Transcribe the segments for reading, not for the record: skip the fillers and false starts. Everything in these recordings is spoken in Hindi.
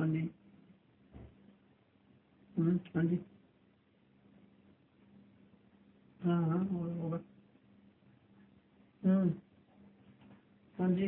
हाँ जी। हाँ जी। हाँ हाँ होगा। हाँ जी।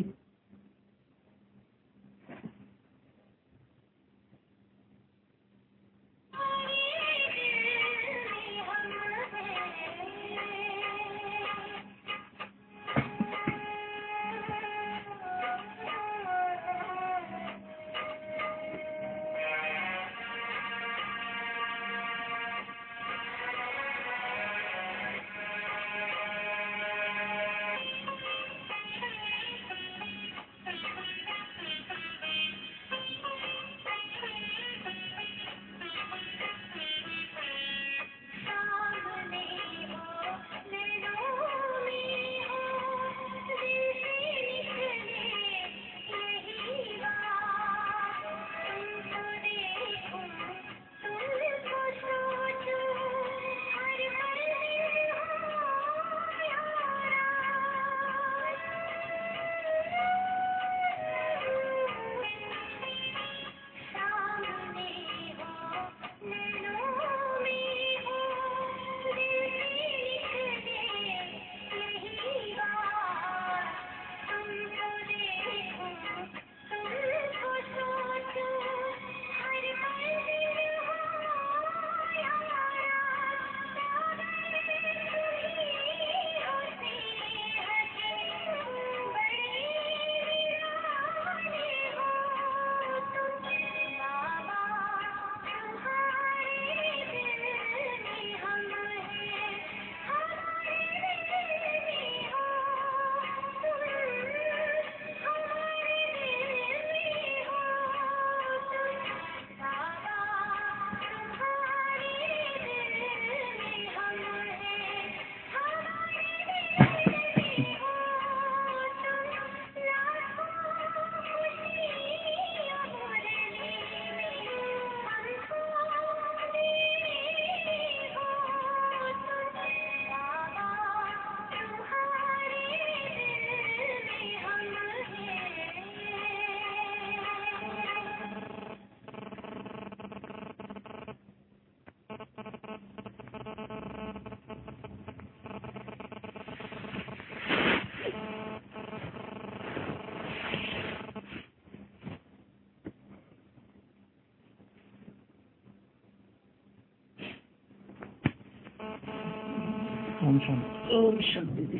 ओम शांति।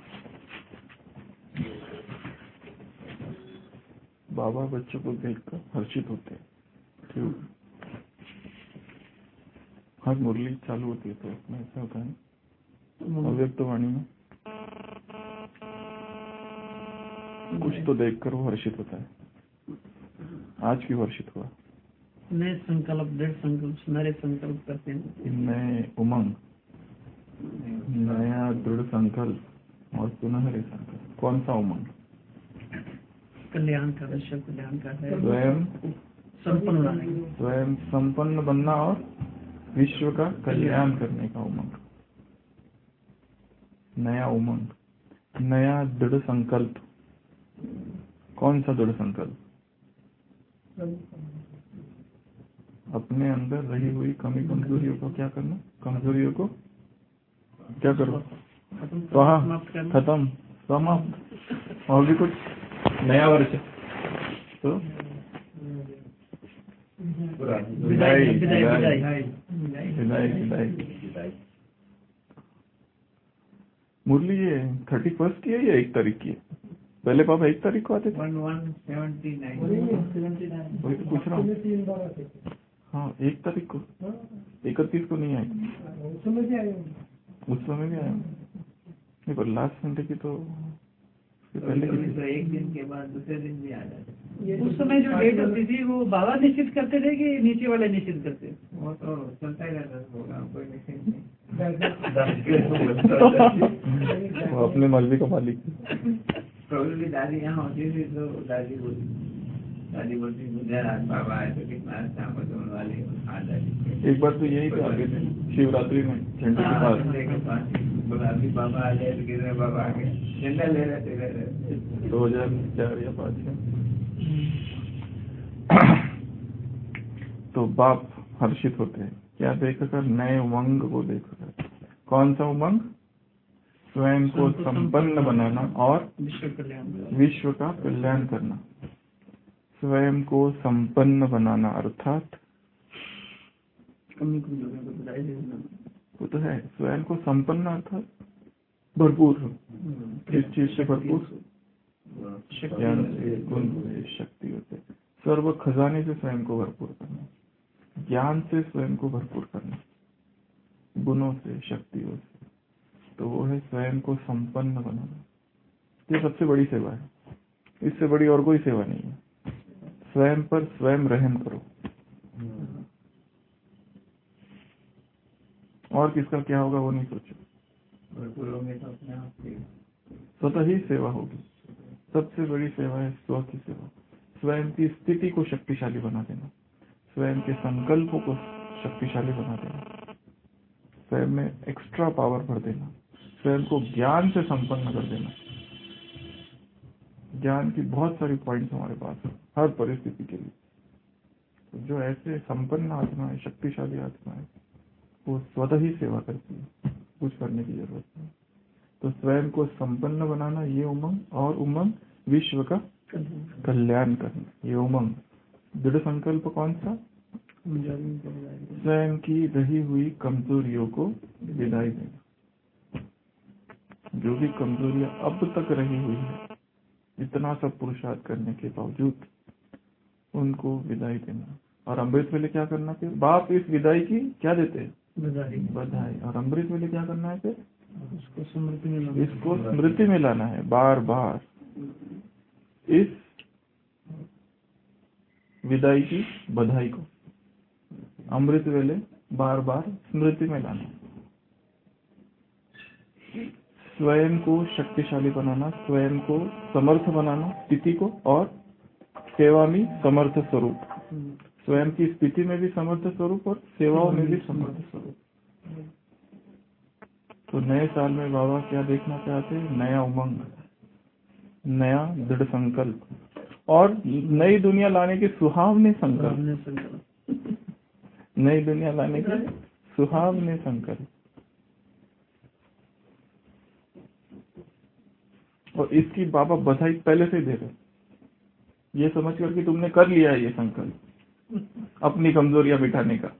बाबा बच्चों को देखकर हर्षित होते हैं। क्यों? हर मुरली चालू होती है तो इसमें ऐसा होता है ना, अव्यक्त वाणी में कुछ तो देखकर वो हर्षित होता है। आज क्यों हर्षित हुआ? नए संकल्प, दृढ़ संकल्प, नए संकल्प करते हैं। नए उमंग, नया दृढ़ संकल्प और सुनहरे संकल्प। कौन सा उमंग? कल्याण का, विश्व कल्याण का है। स्वयं संपन्न बनाने, स्वयं संपन्न बनना और विश्व का कल्याण करने का उमंग। नया उमंग, नया दृढ़ संकल्प। कौन सा दृढ़ संकल्प? अपने अंदर रही हुई कमी कमजोरियों को क्या करना? कमजोरियों को क्या करो? खत्म, समाप्त। और भी कुछ नया वर्ष तो विदाई विदाई विदाई विदाई। मुरली ये 31 की है या 1 तारीख की है? पहले पापा 1 तारीख को आते थे। 1179 वही तो पूछ रहा हूँ। हाँ 1 तारीख को, 31 को नहीं आए। उस समय भी आया नहीं, पर लास्ट संडे की तो पहले की थी। तो एक दिन के बाद दूसरे दिन भी आ जाते। उस समय जो डेट होती थी वो बाबा निश्चित करते थे कि नीचे वाले निश्चित करते? वो तो चलता ही रहता होगा, कोई निश्चित नहीं। वो अपने मर्जी का मालिक। प्रॉब्लम दादी यहाँ होती थी तो दादी बोलती मुझे रात बाबा आए तो कितना अच्छा होने वाले आ जाए। एक बार तो यही तो आगे थे शिवरात्रि में झंडे के पास बोला अभी बाबा आ जाए तो गिर बाबा आ गए, झंडा ले रहे थे 2004 या 5 में। तो बाप हर्षित होते हैं, क्या देखकर? नए उमंग को देखकर। कौन सा उमंग? स्वयं को संपन्न बनाना और विश्व का कल्याण करना। स्वयं को संपन्न बनाना अर्थात वो तो है, स्वयं को संपन्न अर्थात भरपूर, इस चीज से भरपूर, ज्ञान से, गुण से, शक्तियों से, सर्व खजाने से स्वयं को भरपूर करना, ज्ञान से स्वयं को भरपूर करना, गुणों से, शक्तियों से, तो वो है स्वयं को संपन्न बनाना। ये सबसे बड़ी सेवा है, इससे बड़ी और कोई सेवा नहीं है। स्वयं पर स्वयं रहम करो, और किसका क्या होगा वो नहीं सोचो, स्वतः ही सेवा होगी। सबसे बड़ी सेवा है स्व की सेवा, स्वयं की स्थिति को शक्तिशाली बना देना, स्वयं के संकल्पों को शक्तिशाली बना देना, स्वयं में एक्स्ट्रा पावर भर देना, स्वयं को ज्ञान से संपन्न कर देना। ज्ञान की बहुत सारी पॉइंट्स हमारे पास है हर परिस्थिति के लिए। तो जो ऐसे संपन्न आत्मा है, शक्तिशाली आत्मा है, वो स्वतः ही सेवा करती है, कुछ करने की जरूरत नहीं। तो स्वयं को संपन्न बनाना ये उमंग, और उमंग विश्व का कल्याण करना ये उमंग। दृढ़ संकल्प कौन सा? स्वयं की रही हुई कमजोरियों को विदाई देना। जो भी कमजोरियां अब तक रही हुई है, इतना सब पुरुषार्थ करने के बावजूद, उनको विदाई देना। और अमृत वेले क्या करना? फिर बाप इस विदाई की क्या देते हैं? बधाई। और अमृत वेले क्या करना है? फिर इसको स्मृति में लाना है, बार बार इस विदाई की बधाई को अमृत वेले बार बार स्मृति में लाना। स्वयं को शक्तिशाली बनाना, स्वयं को समर्थ बनाना, स्थिति को, और सेवा में समर्थ स्वरूप, स्वयं की स्थिति में भी समर्थ स्वरूप और सेवाओं में भी समर्थ स्वरूप। तो नए साल में बाबा क्या देखना चाहते हैं? नया उमंग, नया दृढ़ संकल्प और नई दुनिया लाने के सुहावने संकल्प, नई दुनिया लाने के सुहावने संकल्प। और इसकी बाबा बधाई पहले से दे रहे, ये समझ कर कि तुमने कर लिया है ये संकल्प अपनी कमजोरियां मिटाने का।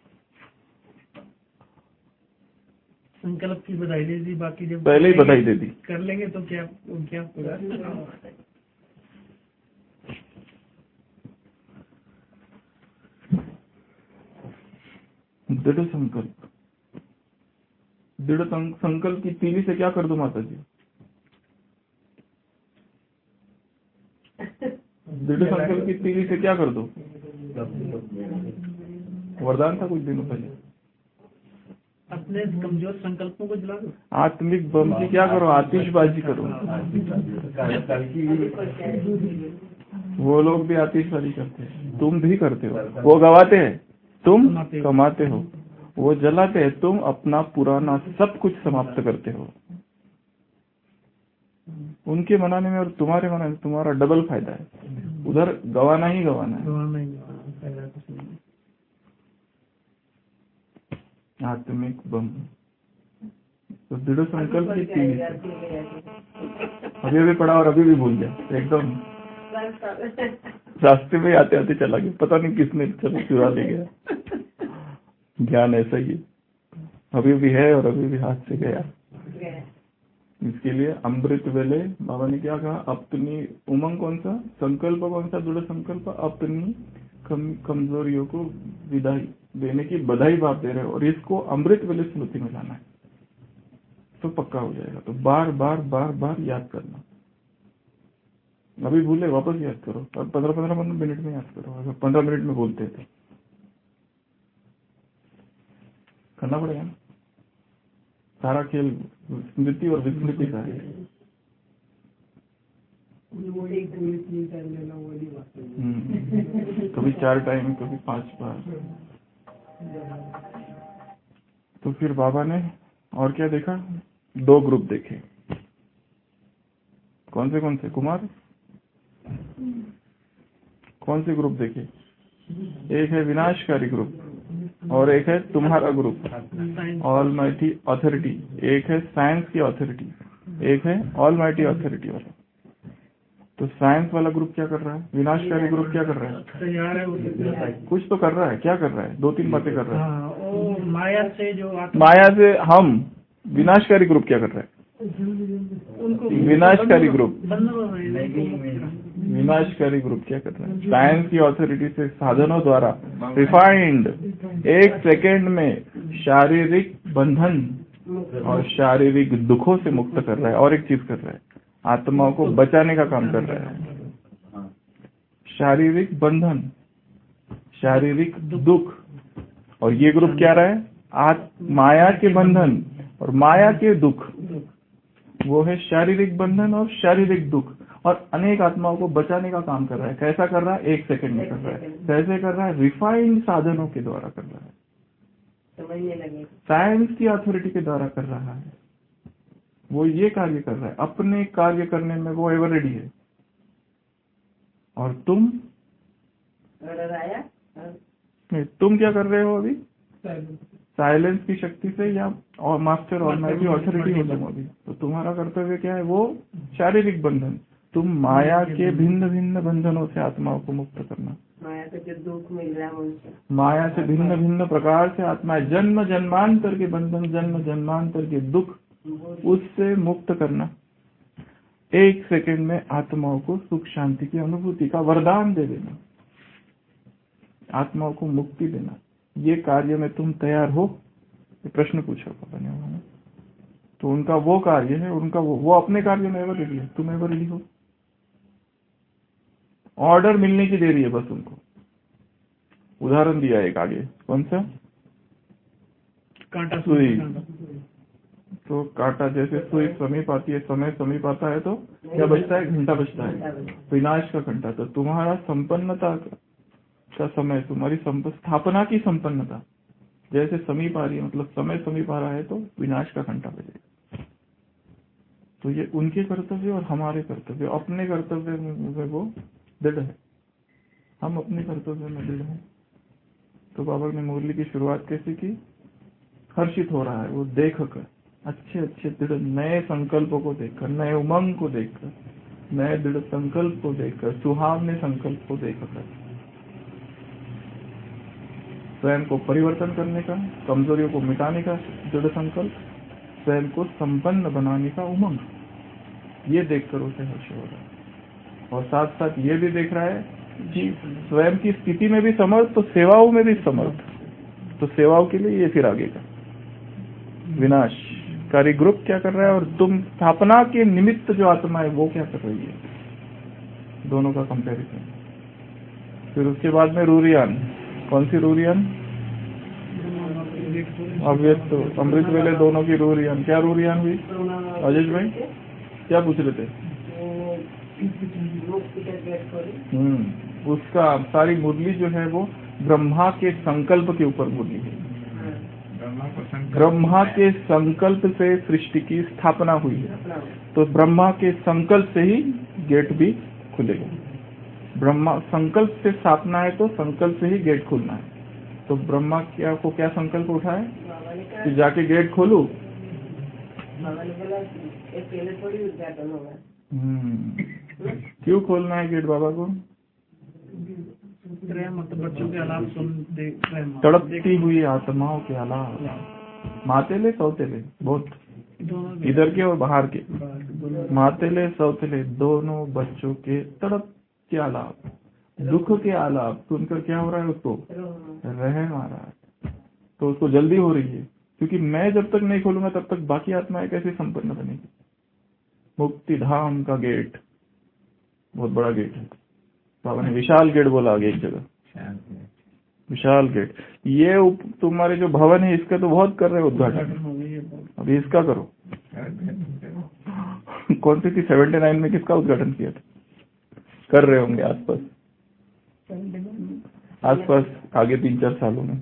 संकल्प की बधाई दे दी, बाकी जब पहले ही बधाई दे दी, कर लेंगे तो क्या होगा? दृढ़ संकल्प, दृढ़ संकल्प की तीली से क्या कर दो माता जी? दृढ़ संकल्प की तीली से क्या कर दो? वरदान था कुछ दिनों पहले, अपने कमजोर संकल्पों को जला दो। आत्मिक बम की क्या करो? आतिशबाजी करो। वो लोग भी आतिशबाजी करते हैं, तुम भी करते हो। वो गवाते हैं, तुम कमाते हो। वो जलाते हैं, तुम अपना पुराना सब कुछ समाप्त करते हो। उनके मनाने में और तुम्हारे मनाने में तुम्हारा डबल फायदा है। उधर गवाना ही गवाना है। आत्मिक बम। तो दृढ़ संकल्प की तीन, अभी पढ़ा और अभी भी भूल गया एकदम, रास्ते में आते आते चला गया, पता नहीं किसने चुरा ले गया। ज्ञान ऐसा ही है, अभी भी है और अभी भी हाथ से गया। इसके लिए अमृत वेले बाबा ने क्या कहा? अपनी उमंग कौन सा? संकल्प कौन सा? दृढ़ संकल्प। अपनी कमजोरियों को विदाई देने की बधाई बाप दे रहे हो, और इसको अमृत वेले स्मृति में लाना है तो पक्का हो जाएगा। तो बार बार बार बार याद करना। अभी भूले वापस याद करो, और 15-15 मिनट में याद करो। अगर 15 मिनट में भूलते थे, करना पड़ेगा ना। सारा खेल स्मृति और विस्मृति का है। कभी 4 टाइम, कभी 5 बार। तो फिर बाबा ने और क्या देखा? 2 ग्रुप देखे। कौन से? कुमार? कौन से ग्रुप देखे? एक है विनाशकारी ग्रुप और एक है तुम्हारा ग्रुप ऑलमाइटी अथॉरिटी। एक है साइंस की अथॉरिटी, एक है ऑलमाइटी अथॉरिटी वाला। तो साइंस वाला ग्रुप क्या कर रहा है? विनाशकारी ग्रुप क्या कर रहा है? कुछ तो कर रहा है। क्या कर रहा है? दो तीन बातें कर रहा है। माया से जो माया से हम विनाशकारी ग्रुप क्या कर रहा है? विनाशकारी ग्रुप विनाशकारी ग्रुप क्या कर रहा है? साइंस की अथॉरिटी से साधनों द्वारा रिफाइंड एक सेकेंड में शारीरिक बंधन और शारीरिक दुखों से मुक्त कर रहा है। और एक चीज कर रहा है, आत्माओं को बचाने का काम कर रहा है। शारीरिक बंधन, शारीरिक दुख। और ये ग्रुप क्या रहा है? माया के बंधन और माया के दुख। वो है शारीरिक बंधन और शारीरिक दुख। और अनेक आत्माओं को बचाने का काम कर रहा है। कैसा कर रहा है? एक सेकंड में कर रहा है। कैसे कर रहा है? रिफाइंड साधनों के द्वारा कर रहा है, साइंस की अथॉरिटी के द्वारा कर रहा है। वो ये कार्य कर रहा है, अपने कार्य करने में वो एवर रेडी है। और तुम क्या कर रहे हो अभी? साइलेंस की शक्ति से या और मास्टर ऑलमाइटी अथॉरिटी हो तुम अभी। तो तुम्हारा कर्तव्य क्या है? वो शारीरिक बंधन। तुम माया के भिन्न भिन्न बंधनों से आत्माओं को मुक्त करना। माया से जो दुख मिल रहा है, माया से भिन्न भिन्न प्रकार से आत्माएं जन्म जन्मांतर के बंधन, जन्म जन्मांतर के दुख, उससे मुक्त करना। एक सेकंड में आत्माओं को सुख शांति की अनुभूति का वरदान दे देना, आत्माओं को मुक्ति देना। ये कार्य में तुम तैयार हो? ये प्रश्न पूछा पापा ने उन्होंने। तो उनका वो कार्य है, उनका वो अपने कार्य में एवर रेडी है। तुम एवर रेडी हो? ऑर्डर मिलने की देरी है बस उनको। उदाहरण दिया एक आगे, कौन सा? कांटा सुई। तो कांटा जैसे सुई समीप आती है, समय समीप आता है तो क्या बचता है? घंटा बचता है, विनाश का घंटा। तो तुम्हारा संपन्नता का समय, तुम्हारी स्थापना की संपन्नता जैसे समीप आ रही है, मतलब समय समीप आ रहा है, तो विनाश का घंटा बजेगा। तो ये उनके कर्तव्य और हमारे कर्तव्य, अपने कर्तव्य में वो दृढ़ है, हम अपने कर्तव्य में दृढ़ हैं। तो बाबा ने मुरली की शुरुआत कैसे की? हर्षित हो रहा है वो देखकर, अच्छे अच्छे दृढ़ नए संकल्पों को देखकर, नए उमंग को देखकर, नए दृढ़ संकल्प को देखकर, सुहावने संकल्प को देखकर, स्वयं को परिवर्तन करने का, कमजोरियों को मिटाने का दृढ़ संकल्प, स्वयं को संपन्न बनाने का उमंग, ये देखकर उसे हर्ष हो रहा है। और साथ साथ ये भी देख रहा है कि स्वयं की स्थिति में भी समर्थ, तो सेवाओं में भी समर्थ। तो सेवाओं के लिए ये फिर आगे का विनाशकारी ग्रुप क्या कर रहा है, और तुम स्थापना के निमित्त जो आत्मा है वो क्या कर रही है, दोनों का कंपैरिजन। फिर उसके बाद में रूरियान, कौन सी रूरियान? अव्यक्त अमृत वेले दोनों की रूरियान। क्या रूरियान हुई अजय भाई? क्या पूछ रहे थे? उसका सारी मुरली जो है वो ब्रह्मा के संकल्प के ऊपर मुरली है। ब्रह्मा के संकल्प से सृष्टि की स्थापना हुई है, तो ब्रह्मा के संकल्प से ही गेट भी खुलेगा। ब्रह्मा संकल्प से स्थापना है, तो संकल्प से ही गेट खुलना है। तो ब्रह्मा को क्या संकल्प उठा है कि जाके गेट खोलूं? क्यों खोलना है गेट बाबा को? मतलब बच्चों के आलाप सुनते, तड़पती हुई आत्माओं के आलाप, मातेले सौतेले बहुत, इधर के और बाहर के, मातेले सौतेले दोनों बच्चों के तड़प के आलाप, दुख के आलाप सुनकर क्या हो रहा है? उसको रहम आ रहा है। तो उसको जल्दी हो रही है, क्योंकि मैं जब तक नहीं खोलूंगा तब तक बाकी आत्माएं कैसे संपन्न बनेगी। मुक्ति धाम का गेट बहुत बड़ा गेट है। बाबा ने विशाल गेट बोला आगे एक जगह, विशाल गेट। ये तुम्हारे जो भवन है इसका तो बहुत कर रहे हो उद्घाटन, अभी इसका करो। कौन सी थी 79 में, किसका उद्घाटन किया था? कर रहे होंगे आसपास आगे 3-4 सालों में।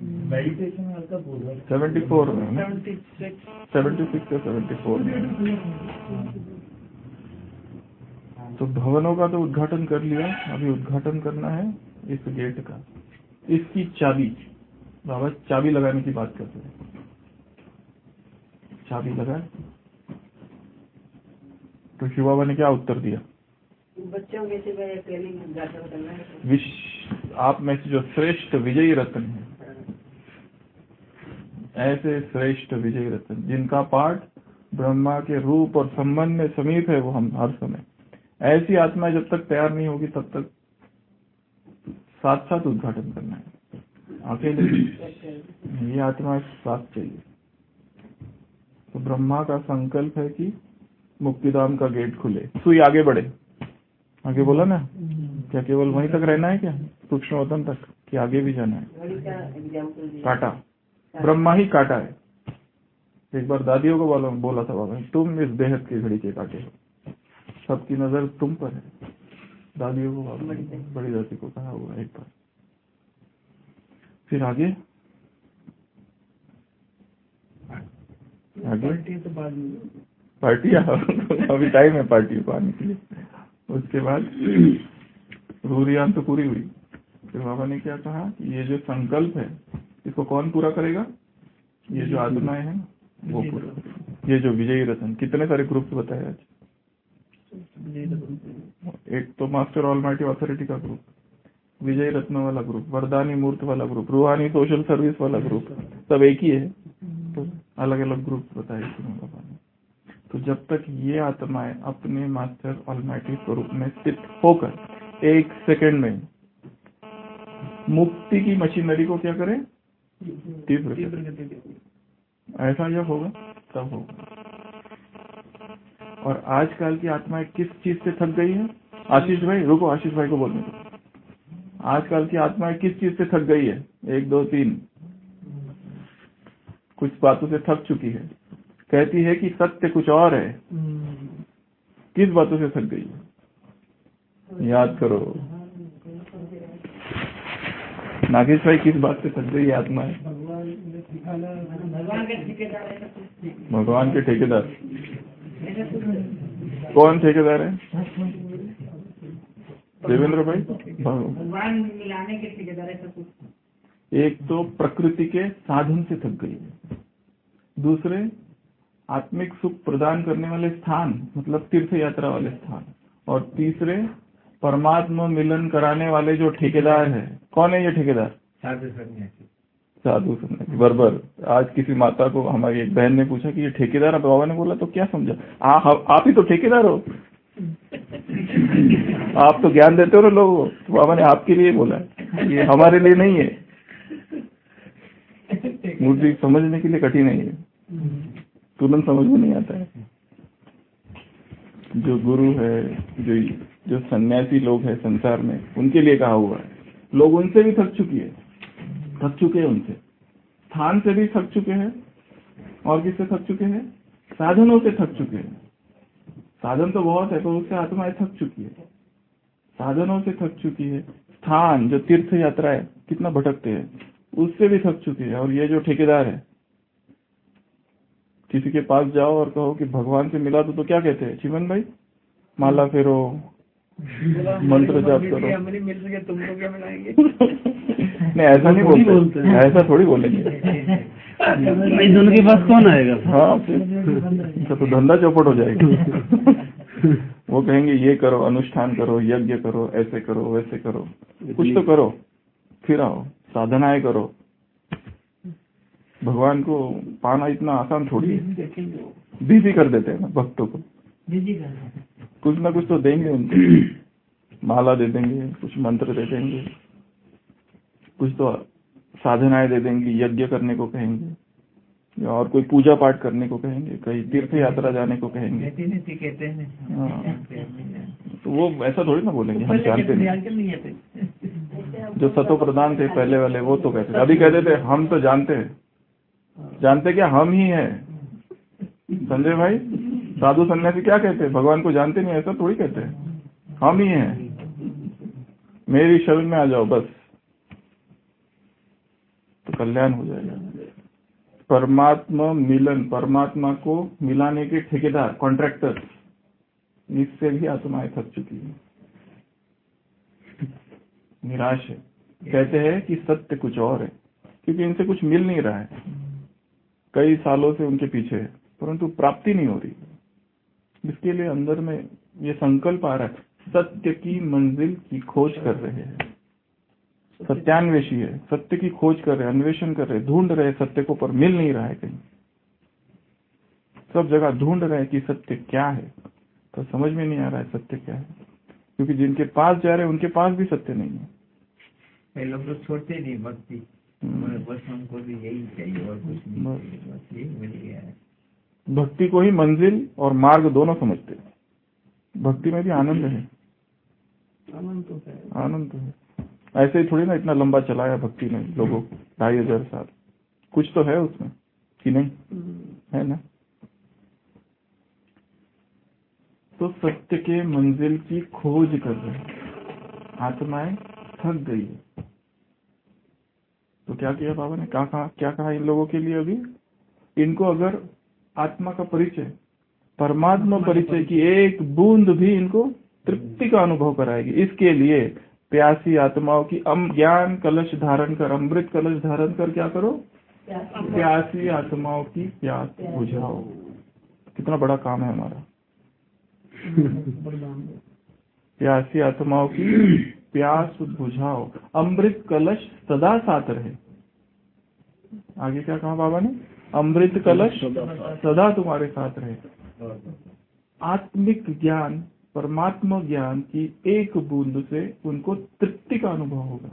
74 में, 76 या 74 में। तो भवनों का तो उद्घाटन कर लिया, अभी उद्घाटन करना है इस गेट का। इसकी चाबी, बाबा चाबी लगाने की बात करते हैं। चाबी लगा तो शिव बाबा ने क्या उत्तर दिया? बच्चों में से ट्रेनिंग आप में से जो श्रेष्ठ विजयी रत्न है, ऐसे श्रेष्ठ विजयी रत्न जिनका पाठ ब्रह्मा के रूप और संबंध में समीप है, वो हम हर समय, ऐसी आत्मा जब तक तैयार नहीं होगी तब तक साथ साथ उद्घाटन करना है, अकेले ये आत्मा साथ चाहिए। तो ब्रह्मा का संकल्प है कि मुक्तिधाम का गेट खुले, सुई आगे बढ़े। आगे बोला ना, क्या केवल वहीं तक रहना है क्या, सूक्ष्मतम तक, कि आगे भी जाना है? काटा, ब्रह्मा ही काटा है। एक बार दादियों को बोला था बाबा, तुम इस बेहद की घड़ी के काटे हो, सबकी नजर तुम पर है। दादियों को बाबा, बड़ी दादी को कहा हुआ एक बार। फिर आगे तो बाद में पार्टी अभी टाइम है पार्टी को आने के लिए। उसके बाद रूरियान तो पूरी हुई। फिर बाबा ने क्या कहा, ये जो संकल्प है इसको कौन पूरा करेगा? ये जो आत्माएं हैं वो पूरा। ये जो विजयी रत्न, कितने सारे ग्रुप्स बताए आज? एक तो मास्टर ऑलमाइटी ऑथोरिटी का ग्रुप, विजयी रत्न वाला ग्रुप, वरदानी मूर्त वाला ग्रुप, रूहानी सोशल सर्विस वाला ग्रुप, सब एक ही है, तो अलग अलग ग्रुप बताए बाबा ने। तो जब तक ये आत्माएं अपने मास्टर ऑलमाइटी स्वरूप में स्थित होकर एक सेकंड में मुक्ति की मशीनरी को क्या करें, तीव्र, ऐसा जब होगा तब होगा। और आजकल की आत्माएं किस चीज से थक गई है? आशीष भाई रुको, आशीष भाई को बोलने दो। आजकल की आत्माएं किस चीज से थक गई है? 1 2 3 कुछ बातों से थक चुकी है, कहती है कि सत्य कुछ और है। किस बातों से थक गई है? याद करो नागेश भाई, किस बात से थक गई है आत्मा है? भगवान के ठेकेदार। कौन ठेकेदार है? देवेंद्र भाई, भगवान मिलाने के ठेकेदार है। एक तो प्रकृति के साधन से थक गई है, दूसरे आत्मिक सुख प्रदान करने वाले स्थान, मतलब तीर्थ यात्रा वाले स्थान, और तीसरे परमात्मा मिलन कराने वाले जो ठेकेदार है। कौन है ये ठेकेदार? साधु सन्यासी। साधु सन्यासी, बराबर। आज किसी माता को, हमारी एक बहन ने पूछा कि ये ठेकेदार है, बाबा ने बोला तो क्या समझा? आप ही तो ठेकेदार हो, आप तो ज्ञान देते हो ना लोगों को। तो बाबा ने आपके लिए बोला है, ये हमारे लिए नहीं है। मुझे समझने के लिए कठिन नहीं है, तुरंत समझ में नहीं आता है। जो गुरु है, जो सन्यासी लोग हैं संसार में, उनके लिए कहा हुआ है। लोग उनसे भी थक चुके हैं उनसे, स्थान से भी थक चुके हैं, और किससे थक चुके हैं? साधनों से थक चुके हैं। साधन तो बहुत है, तो उससे आत्माएं थक चुकी है, साधनों से थक चुकी है। स्थान जो तीर्थ यात्रा है, कितना भटकते हैं, उससे भी थक चुकी है। और ये जो ठेकेदार है, किसी के पास जाओ और कहो कि भगवान से मिला तो क्या कहते हैं? जीवन भाई, माला फेरो, मंत्र जाप करो। हमारी मिल सके तुमको क्या मिलाएंगे? नहीं, ऐसा नहीं बोलते, ऐसा थोड़ी बोलेंगे। दोनों के पास कौन आएगा? हाँ, तो धंधा चौपट हो जाएगा। वो कहेंगे ये करो, अनुष्ठान करो, यज्ञ करो, ऐसे करो, वैसे करो, कुछ तो करो, फिर आओ, साधनाएं करो। भगवान को पाना इतना आसान थोड़ी है। बिजी कर देते हैं ना भक्तों को, कुछ ना कुछ तो देंगे उनको। माला दे देंगे, कुछ मंत्र दे देंगे, कुछ तो साधनाएं दे देंगे, यज्ञ करने को कहेंगे, और कोई पूजा पाठ करने को कहेंगे, कहीं तीर्थ यात्रा जाने को कहेंगे। कहते हैं तो वो ऐसा थोड़ी ना बोलेंगे, हम जानते नहीं। जो सतो प्रधान थे पहले वाले, वो तो कहते थे, अभी कहते थे हम तो जानते हैं। जानते क्या? हम ही हैं। संजय भाई, साधु सन्यासी क्या कहते हैं? भगवान को जानते नहीं, ऐसा थोड़ी कहते हैं, हम ही हैं, मेरी शरण में आ जाओ बस, तो कल्याण हो जाएगा। परमात्मा मिलन, परमात्मा को मिलाने के ठेकेदार, कॉन्ट्रैक्टर, इससे भी आत्माएं थक चुकी है, निराश है। कहते हैं कि सत्य कुछ और है, क्योंकि इनसे कुछ मिल नहीं रहा है, कई सालों से उनके पीछे है, परंतु प्राप्ति नहीं हो रही। इसके लिए अंदर में ये संकल्प आ रहा है, सत्य की मंजिल की खोज कर रहे हैं, सत्यान्वेषी है, सत्य की खोज कर रहे हैं, अन्वेषण कर रहे हैं, ढूंढ रहे हैं सत्य को, पर मिल नहीं रहा है कहीं। सब जगह ढूंढ रहे हैं कि सत्य क्या है, तो समझ में नहीं आ रहा है सत्य क्या है, क्योंकि जिनके पास जा रहे हैं उनके पास भी सत्य नहीं है। कई लोग तो छोड़ते नहीं भक्ति, बस हमको भी यही चाहिए और कुछ नहीं, बस यही मिल गया है। भक्ति को ही मंजिल और मार्ग दोनों समझते हैं। भक्ति में भी आनंद है, आनंद तो है। ऐसे ही थोड़ी ना इतना लंबा चलाया भक्ति ने लोगों, 2500 साल, कुछ तो है उसमें कि नहीं है ना। तो सत्य के मंजिल की खोज कर रहे हैं, आत्माएं थक गई है। तो क्या किया बाबा ने, क्या कहा इन लोगों के लिए? अभी इनको अगर आत्मा का परिचय, परमात्मा परिचय की एक बूंद भी इनको तृप्ति का अनुभव कराएगी, इसके लिए प्यासी आत्माओं की ज्ञान कलश धारण कर, अमृत कलश धारण कर क्या करो, प्यासी आत्माओं की प्यास बुझाओ। कितना बड़ा काम है हमारा। प्यासी आत्माओं की प्यास बुझाओ, अमृत कलश सदा साथ रहे। आगे क्या कहा बाबा ने, अमृत कलश सदा तुम्हारे साथ रहे। आत्मिक ज्ञान, परमात्मा ज्ञान की एक बूंद से उनको तृप्ति का अनुभव होगा।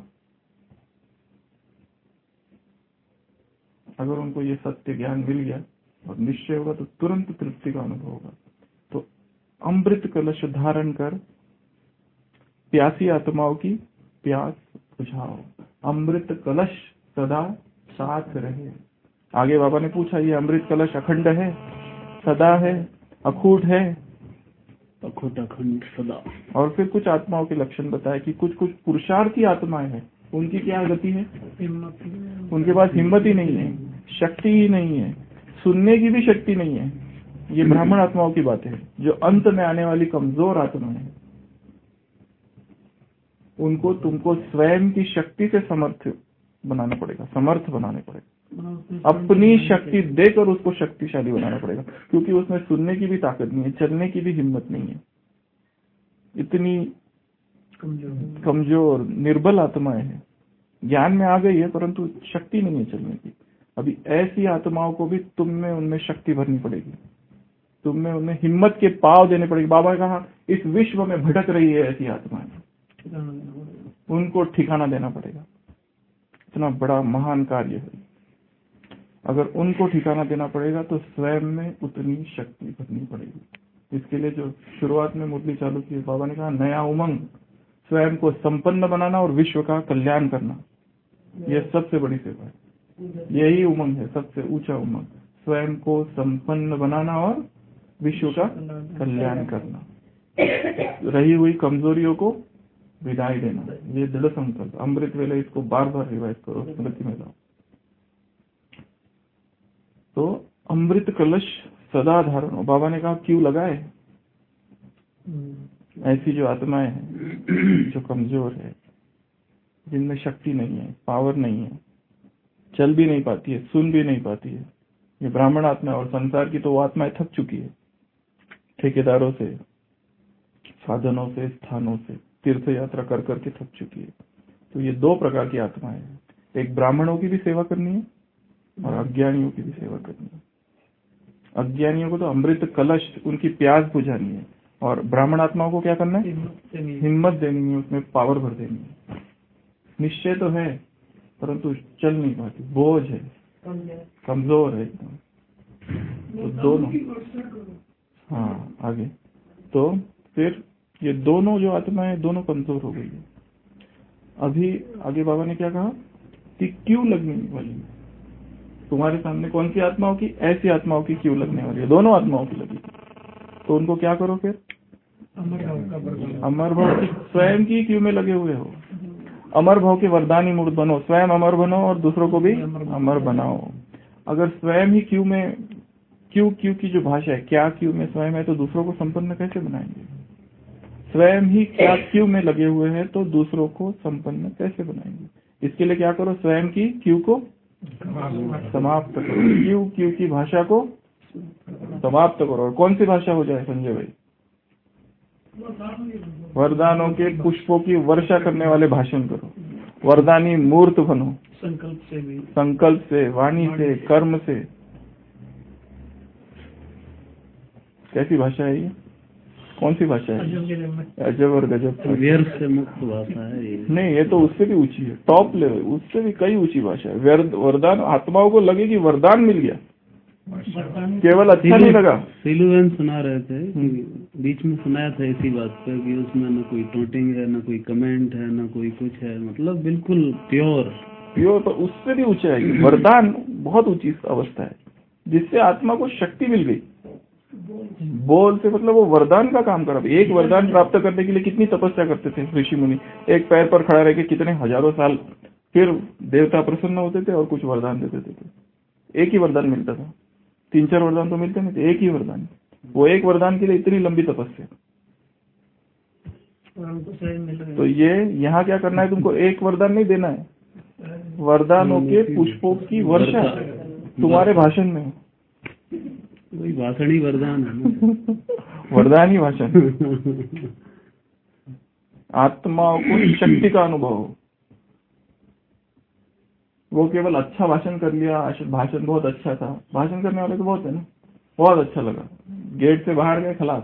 अगर उनको ये सत्य ज्ञान मिल गया और निश्चय होगा तो तुरंत तृप्ति का अनुभव होगा। तो अमृत कलश धारण कर प्यासी आत्माओं की प्यास बुझाओ, अमृत कलश सदा साथ रहे। आगे बाबा ने पूछा, ये अमृत कलश अखंड है, सदा है, अखूट है? अखूट, अखंड, सदा। और फिर कुछ आत्माओं के लक्षण बताए कि कुछ कुछ पुरुषार्थी आत्माएं हैं, उनकी क्या गति है, उनके पास हिम्मत ही नहीं है, शक्ति ही नहीं है, सुनने की भी शक्ति नहीं है। ये ब्राह्मण आत्माओं की बात है, जो अंत में आने वाली कमजोर आत्मा है। उनको तुमको स्वयं की शक्ति से समर्थ बनाना पड़ेगा, समर्थ बनाने पड़ेगा, अपनी शक्ति देकर उसको शक्तिशाली बनाना पड़ेगा, क्योंकि उसमें सुनने की भी ताकत नहीं है, चलने की भी हिम्मत नहीं है। इतनी कमजोर निर्बल आत्माएं हैं, ज्ञान में आ गई है परंतु शक्ति नहीं है चलने की। अभी ऐसी आत्माओं को भी तुम में उनमें शक्ति भरनी पड़ेगी, तुम में उन्हें हिम्मत के पाव देने पड़ेगी। बाबा ने कहा इस विश्व में भटक रही है ऐसी आत्माएं, उनको ठिकाना देना पड़ेगा। इतना बड़ा महान कार्य है, अगर उनको ठिकाना देना पड़ेगा तो स्वयं में उतनी शक्ति भरनी पड़ेगी। इसके लिए जो शुरुआत में मुरली चालू की, बाबा ने कहा नया उमंग, स्वयं को संपन्न बनाना और विश्व का कल्याण करना, यह सबसे बड़ी सेवा है। यही उमंग है, सबसे ऊंचा उमंग, स्वयं को संपन्न बनाना और विश्व का कल्याण करना, रही हुई कमजोरियों को विदाई देना, ये दृढ़ संकल्प। अमृत वेले इसको बार बार रिवाइज करो, स्मृति में लाओ। तो अमृत कलश सदा धारण। बाबा ने कहा क्यों लगाए? ऐसी जो आत्माएं हैं जो कमजोर है, जिनमें शक्ति नहीं है, पावर नहीं है, चल भी नहीं पाती है, सुन भी नहीं पाती है, ये ब्राह्मण आत्मा है। और संसार की तो वो आत्माएं थक चुकी है, ठेकेदारों से, साधनों से, स्थानों से, तीर्थ यात्रा कर करके थक चुकी है। तो ये दो प्रकार की आत्माएं हैं, एक ब्राह्मणों की भी सेवा करनी है और अज्ञानियों की भी सेवा करनी है। अज्ञानियों को तो अमृत कलश, उनकी प्यास बुझानी है, और ब्राह्मण आत्माओं को क्या करना है, हिम्मत देनी है, उसमें पावर भर देनी है। निश्चय तो है परंतु चल नहीं पाती, बोझ है, कमजोर है एकदम। तो दोनों, हाँ आगे, तो फिर ये दोनों जो आत्माएं दोनों कमजोर हो गई है। अभी आगे बाबा ने क्या कहा कि क्यों लगने वाली है तुम्हारे सामने, कौन सी आत्माओं की, ऐसी आत्माओं की क्यों लगने वाली है, दोनों आत्माओं की लगी। तो उनको क्या करो फिर, अमर भाव की, स्वयं की क्यों में लगे हुए हो, अमर भाव के वरदानी मूर्त बनो, स्वयं अमर बनो और दूसरों को भी अमर बनाओ। अगर स्वयं ही क्यों में, क्यों की जो भाषा है, क्या क्यों में स्वयं है, तो दूसरों को संपन्न कैसे बनाएंगे। स्वयं ही क्या क्यों में लगे हुए हैं तो दूसरों को संपन्न कैसे बनाएंगे। इसके लिए क्या करो, स्वयं की क्यू को समाप्त करो, क्यू की भाषा को समाप्त करो। और कौन सी भाषा हो जाए संजय भाई? वरदानों के पुष्पों की वर्षा करने वाले भाषण करो, वरदानी मूर्त बनो, संकल्प से, वाणी से, कर्म से। कैसी भाषा है ये? कौन सी भाषा है? अजब और गजब, व्यर्थ से मुक्त भाषा है ये। नहीं, ये तो उससे भी ऊंची है, टॉप लेवल, उससे भी कई ऊंची भाषा है। वरदान, आत्माओं को लगे कि वरदान मिल गया, केवल अच्छा नहीं लगा। सिलुएन सुना रहे थे कि बीच में सुनाया था इसी बात पे कि उसमें न कोई टोटिंग है, न कोई कमेंट है, न कोई कुछ है, मतलब बिल्कुल प्योर। तो उससे भी ऊंचा है। वरदान बहुत ऊंची अवस्था है जिससे आत्मा को शक्ति मिल गई। बोल से मतलब वो वरदान का काम कर। एक वरदान प्राप्त करने के लिए कितनी तपस्या करते थे ऋषि मुनि, एक पैर पर खड़ा रह के कितने हजारों साल, फिर देवता प्रसन्न होते थे और कुछ वरदान देते थे। एक ही वरदान मिलता था, 3-4 वरदान तो मिलते नहीं थे, एक ही वरदान। वो एक वरदान के लिए इतनी लंबी तपस्या। तो ये यहाँ क्या करना है तुमको? एक वरदान नहीं देना है, वरदानों के पुष्पों की वर्षा तुम्हारे भाषण में। वही भाषण ही वरदान है ना। वरदान ही भाषण। आत्माओं को शक्ति का अनुभव हो। वो केवल अच्छा भाषण कर लिया, भाषण बहुत अच्छा था, भाषण करने वाले तो बहुत है ना, बहुत अच्छा लगा, गेट से बाहर गए खलास।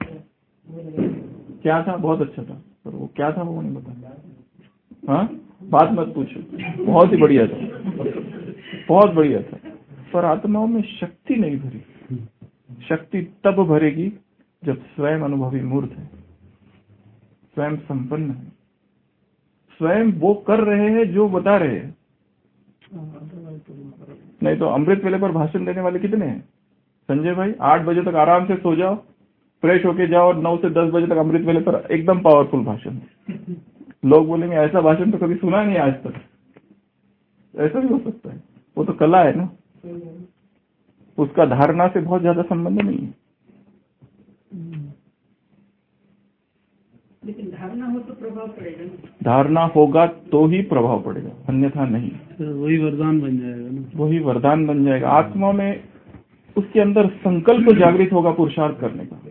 क्या था? बहुत अच्छा था, पर वो क्या था वो नहीं बता। हाँ, बात मत पूछो, बहुत ही बढ़िया था, बहुत बढ़िया था, पर आत्माओं में शक्ति नहीं भरी। शक्ति तब भरेगी जब स्वयं अनुभवी मूर्त है, स्वयं संपन्न है, स्वयं वो कर रहे हैं जो बता रहे हैं। नहीं तो अमृत वेले पर भाषण देने वाले कितने हैं संजय भाई? 8 बजे तक आराम से सो जाओ, फ्रेश होके जाओ और 9 से 10 बजे तक अमृत वेले पर एकदम पावरफुल भाषण। लोग बोलेंगे ऐसा भाषण तो कभी सुना नहीं आज तक। ऐसा भी हो सकता है, वो तो कला है ना, उसका धारणा से बहुत ज्यादा संबंध नहीं है। लेकिन धारणा हो तो प्रभाव पड़ेगा ना। धारणा होगा तो ही प्रभाव पड़ेगा, अन्यथा नहीं। तो वही वरदान बन जाएगा ना, वही वरदान बन जाएगा। आत्मा में उसके अंदर संकल्प जागृत होगा पुरुषार्थ करने का,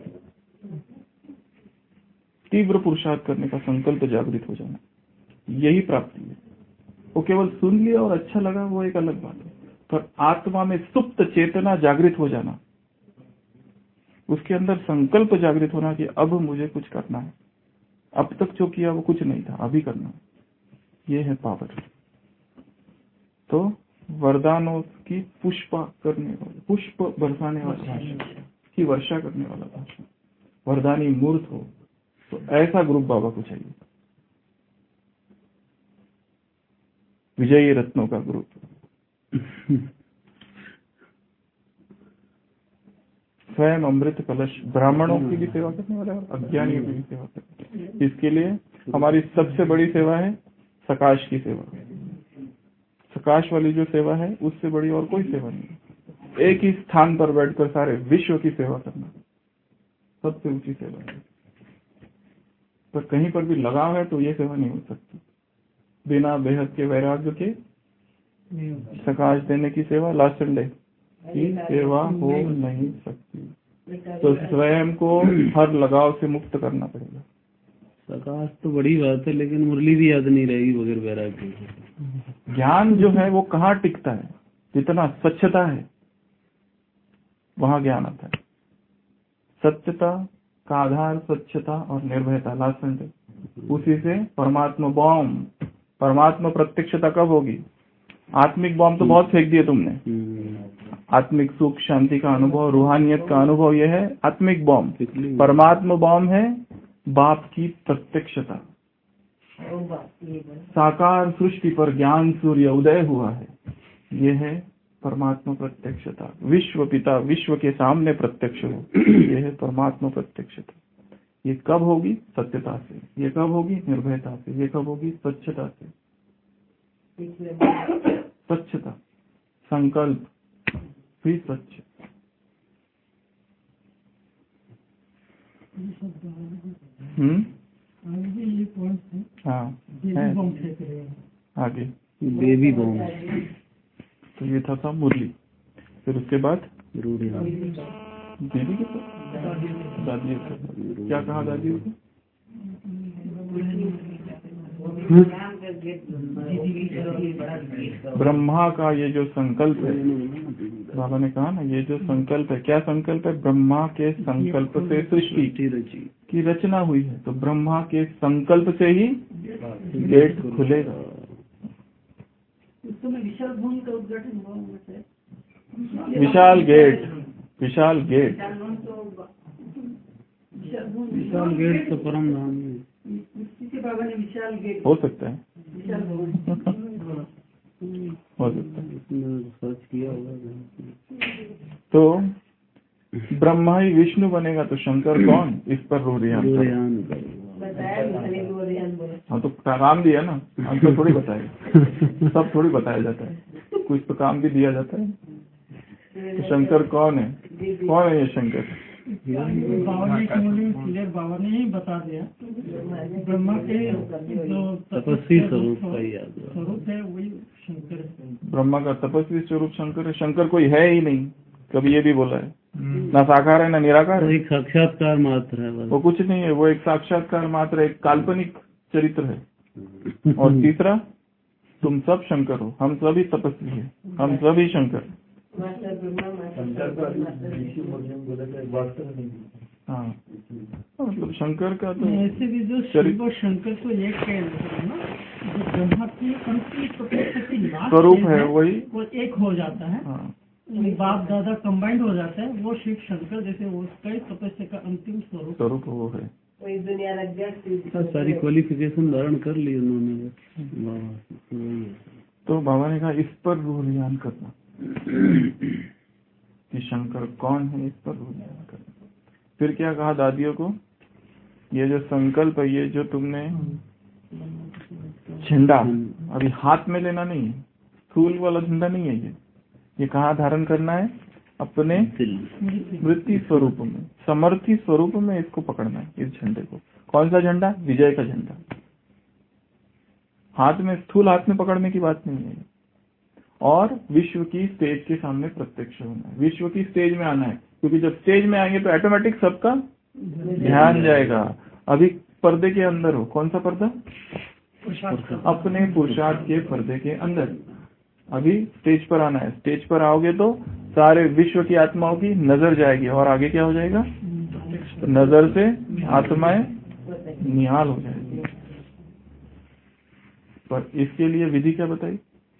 तीव्र पुरुषार्थ करने का संकल्प जागृत हो जाना, यही प्राप्ति है। वो केवल सुन लिया और अच्छा लगा वो एक अलग बात है, पर आत्मा में सुप्त चेतना जागृत हो जाना, उसके अंदर संकल्प जागृत होना कि अब मुझे कुछ करना है, अब तक जो किया वो कुछ नहीं था, अभी करना है, ये है पावर। तो वरदानों की पुष्पा करने वाला, पुष्प बरसाने वाला भाषण, की वर्षा करने वाला भाषण, वरदानी मूर्त हो, तो ऐसा ग्रुप बाबा को चाहिए। विजयी रत्नों का ग्रुप, स्वयं अमृत कलश, ब्राह्मणों की भी सेवा करने वाला है, अज्ञानियों की भी सेवा करने। इसके लिए हमारी सबसे बड़ी सेवा है सकाश की सेवा। सकाश वाली जो सेवा है उससे बड़ी और कोई सेवा नहीं। एक ही स्थान पर बैठकर सारे विश्व की सेवा करना सबसे ऊंची सेवा है। पर कहीं पर भी लगाव है तो ये सेवा नहीं हो सकती। बिना बेहद के वैराग्य के सकाश देने की सेवा, लास्ट संडे की सेवा हो नहीं सकती। तो स्वयं को हर लगाव से मुक्त करना पड़ेगा। प्रकाश तो बड़ी बात है, लेकिन मुरली भी याद नहीं रहेगी बगैर वैराग्य के। ज्ञान जो है वो कहाँ टिकता है? जितना स्वच्छता है वहां ज्ञान आता है। सत्यता का आधार स्वच्छता और निर्भयता, लास्ट संडे। उसी से परमात्मा बॉम्ब, परमात्मा प्रत्यक्षता कब होगी? आत्मिक बॉम्ब तो बहुत फेंक दिए तुमने। आत्मिक सुख शांति का अनुभव, रूहानियत का अनुभव, यह है आत्मिक बॉम्ब। परमात्मा बॉम्ब है बाप की प्रत्यक्षता। साकार सृष्टि पर ज्ञान सूर्य उदय हुआ है, यह है परमात्मा प्रत्यक्षता। विश्व पिता विश्व के सामने प्रत्यक्ष हो, यह है परमात्मा प्रत्यक्षता। ये कब होगी? सत्यता से। ये कब होगी? निर्भयता से। ये कब होगी? स्वच्छता से। स्वच्छता, संकल्प भी स्वच्छ। हाँ है आगे बेबी बॉम्ब, तो ये था मुरली। फिर उसके बाद रूढ़िया, देवी के साथ दादी के साथ क्या कहा दादी को? ब्रह्मा का ये जो संकल्प है, बाबा ने कहा ना, ये जो संकल्प है, क्या संकल्प है? ब्रह्मा के संकल्प से सृष्टि की रचना हुई है, तो ब्रह्मा के संकल्प से ही गेट खुलेगा। उस समय विशाल भूमि का उद्घाटन हुआ होगा शायद। विशाल गेट, विशाल गेट, विशाल गेट तो परम धाम है। किसी बाबा ने विशाल गेट, हो सकता है, विशाल भवन हो सकता है, सर्च किया होगा। तो ब्रह्मा ही विष्णु बनेगा, तो शंकर कौन? इस पर रूढ़ियान। हाँ, तो काम दिया ना, हम तो थोड़ी बताए, सब थोड़ी बताया जाता है, कुछ तो काम भी दिया जाता है। तो शंकर कौन है? कौन है ये शंकर? बाबा ने ही बता दिया, ब्रह्मा के जो तपस्वी स्वरूप का स्वरूप है वही शंकर है। ब्रह्मा का तपस्वी स्वरूप शंकर है। शंकर कोई है ही नहीं, कभी ये भी बोला है, ना साकार है ना निराकार है, एक साक्षात्कार मात्र है, वो कुछ नहीं है, वो एक साक्षात्कार मात्र, एक काल्पनिक चरित्र है। और तीसरा, तुम सब शंकर हो, हम सभी तपस्वी हैं, हम सभी शंकर। हाँ, मतलब शंकर का तो ऐसे भी जो शिव और शंकर तो एक कह रहे ना, जो ब्रह्मा की अंतिम स्वरूप है वही, वो एक हो जाता है। हाँ, बाप दादा कंबाइंड हो जाता है, वो शिव शंकर जैसे वो उसका तपस्या का अंतिम स्वरूप वो है। सारी क्वालिफिकेशन धारण कर ली उन्होंने। तो बाबा ने कहा इस पर रूढ़ियान करना, कि शंकर कौन है, इस पर रूढ़ियान करना। फिर क्या कहा दादियों को? ये जो संकल्प है, ये जो तुमने झंडा अभी हाथ में लेना नहीं है, स्थूल वाला झंडा नहीं है, ये कहाँ धारण करना है? अपने वृत्ति स्वरूप में, समर्थी स्वरूप में इसको पकड़ना है, इस झंडे को। कौन सा झंडा? विजय का झंडा। हाथ में, स्थूल हाथ में पकड़ने की बात नहीं है। और विश्व की स्टेज के सामने प्रत्यक्ष होना है, विश्व की स्टेज में आना है, क्योंकि जब स्टेज में आएंगे तो ऑटोमेटिक सबका ध्यान जाएगा। अभी पर्दे के अंदर हो, कौन सा पर्दा? अपने पुरुषार्थ के पर्दे के अंदर। अभी स्टेज पर आना है, स्टेज पर आओगे तो सारे विश्व की आत्माओं की नजर जाएगी, और आगे क्या हो जाएगा? नजर से आत्माएं निहाल हो जाएगी। पर इसके लिए विधि क्या बताई?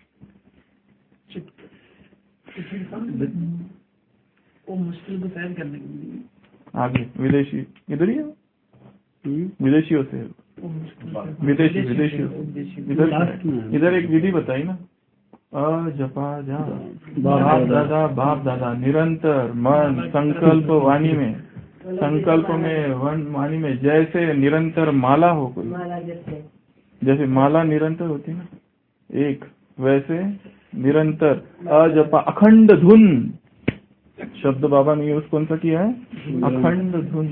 वो मुश्किल को सहन करने के लिए आगे विदेशी, इधर ही है, विदेशियों से, विदेशियों इधर एक विधि बताई ना, जपा जा, बाप दादा निरंतर मन संकल्प वाणी में, संकल्प में वाणी में, जैसे निरंतर माला हो कोई, जैसे माला निरंतर होती है ना एक, वैसे निरंतर अजपा अखंड धुन शब्द बाबा ने यूज कौन सा किया है? अखंड धुन।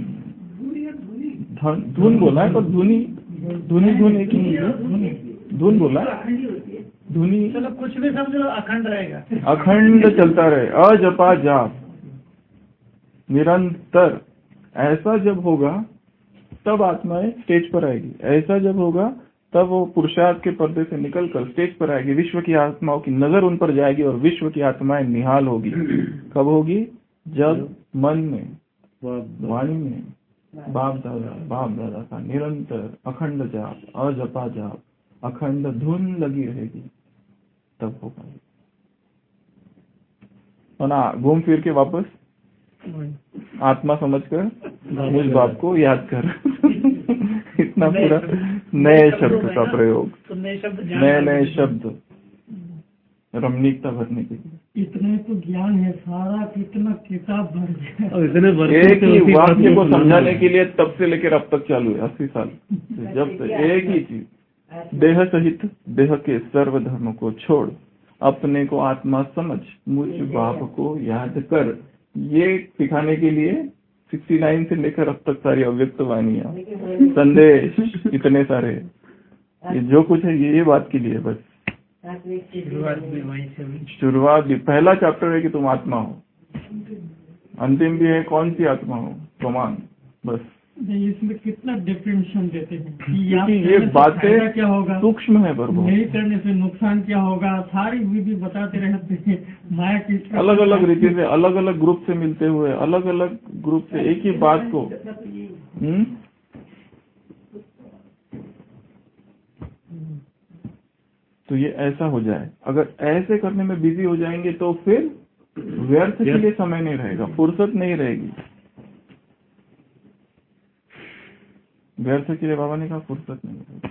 धुन बोला है, पर धुनी धुन एक ही है, धुन बोला, धुनी चलो कुछ भी समझो, अखंड रहेगा, अखंड चलता रहे, अजपा जाप निरंतर। ऐसा जब होगा तब आत्माएं स्टेज पर आएगी, ऐसा जब होगा तब वो पुरुषार्थ के पर्दे से निकलकर स्टेज पर आएगी, विश्व की आत्माओं की नजर उन पर जाएगी और विश्व की आत्माएं निहाल होगी। कब होगी? जब मन में, वाणी में बाप दादा का निरंतर अखंड जाप, अजपा जाप, अखंड धुन लगी रहेगी, तब होगा। और ना घूम फिर के वापस आत्मा समझकर मुझ बाप को याद कर इतना पूरा नए शब्द का प्रयोग, नए शब्द रमणीकता भरने के लिए। इतने तो ज्ञान है सारा, कितना किताब भर गया। एक ही वाक्य को समझाने के लिए तब से लेकर अब तक चालू है, 80 साल जब से एक ही चीज, देह सहित देह के सर्व धर्म को छोड़, अपने को आत्मा समझ, मुझ बाप को याद कर, ये सिखाने के लिए 69 से लेकर अब तक सारी अव्यक्त वाणियां, संदेश इतने सारे, ये जो कुछ है ये बात के लिए बस। शुरुआत में वहीं से हुई। शुरुआत भी पहला चैप्टर है कि तुम आत्मा हो, अंतिम भी है कौन सी आत्मा हो, प्रमाण। बस इसमें कितना डिफरेंशिएशन देते हैं कि ये बातें क्या होगा, सूक्ष्म है पर बहुत। नहीं करने से नुकसान क्या होगा, सारी विधि बताते रहते हैं। माया की अलग अलग रीति से, अलग अलग ग्रुप से मिलते हुए, अलग अलग ग्रुप से एक ही बात को। तो ये ऐसा हो जाए, अगर ऐसे करने में बिजी हो जाएंगे तो फिर व्यर्थ के लिए समय नहीं रहेगा, फुर्सत नहीं रहेगी। व्यर्थ के लिए बाबा ने कहा फुर्सत नहीं रहेगी।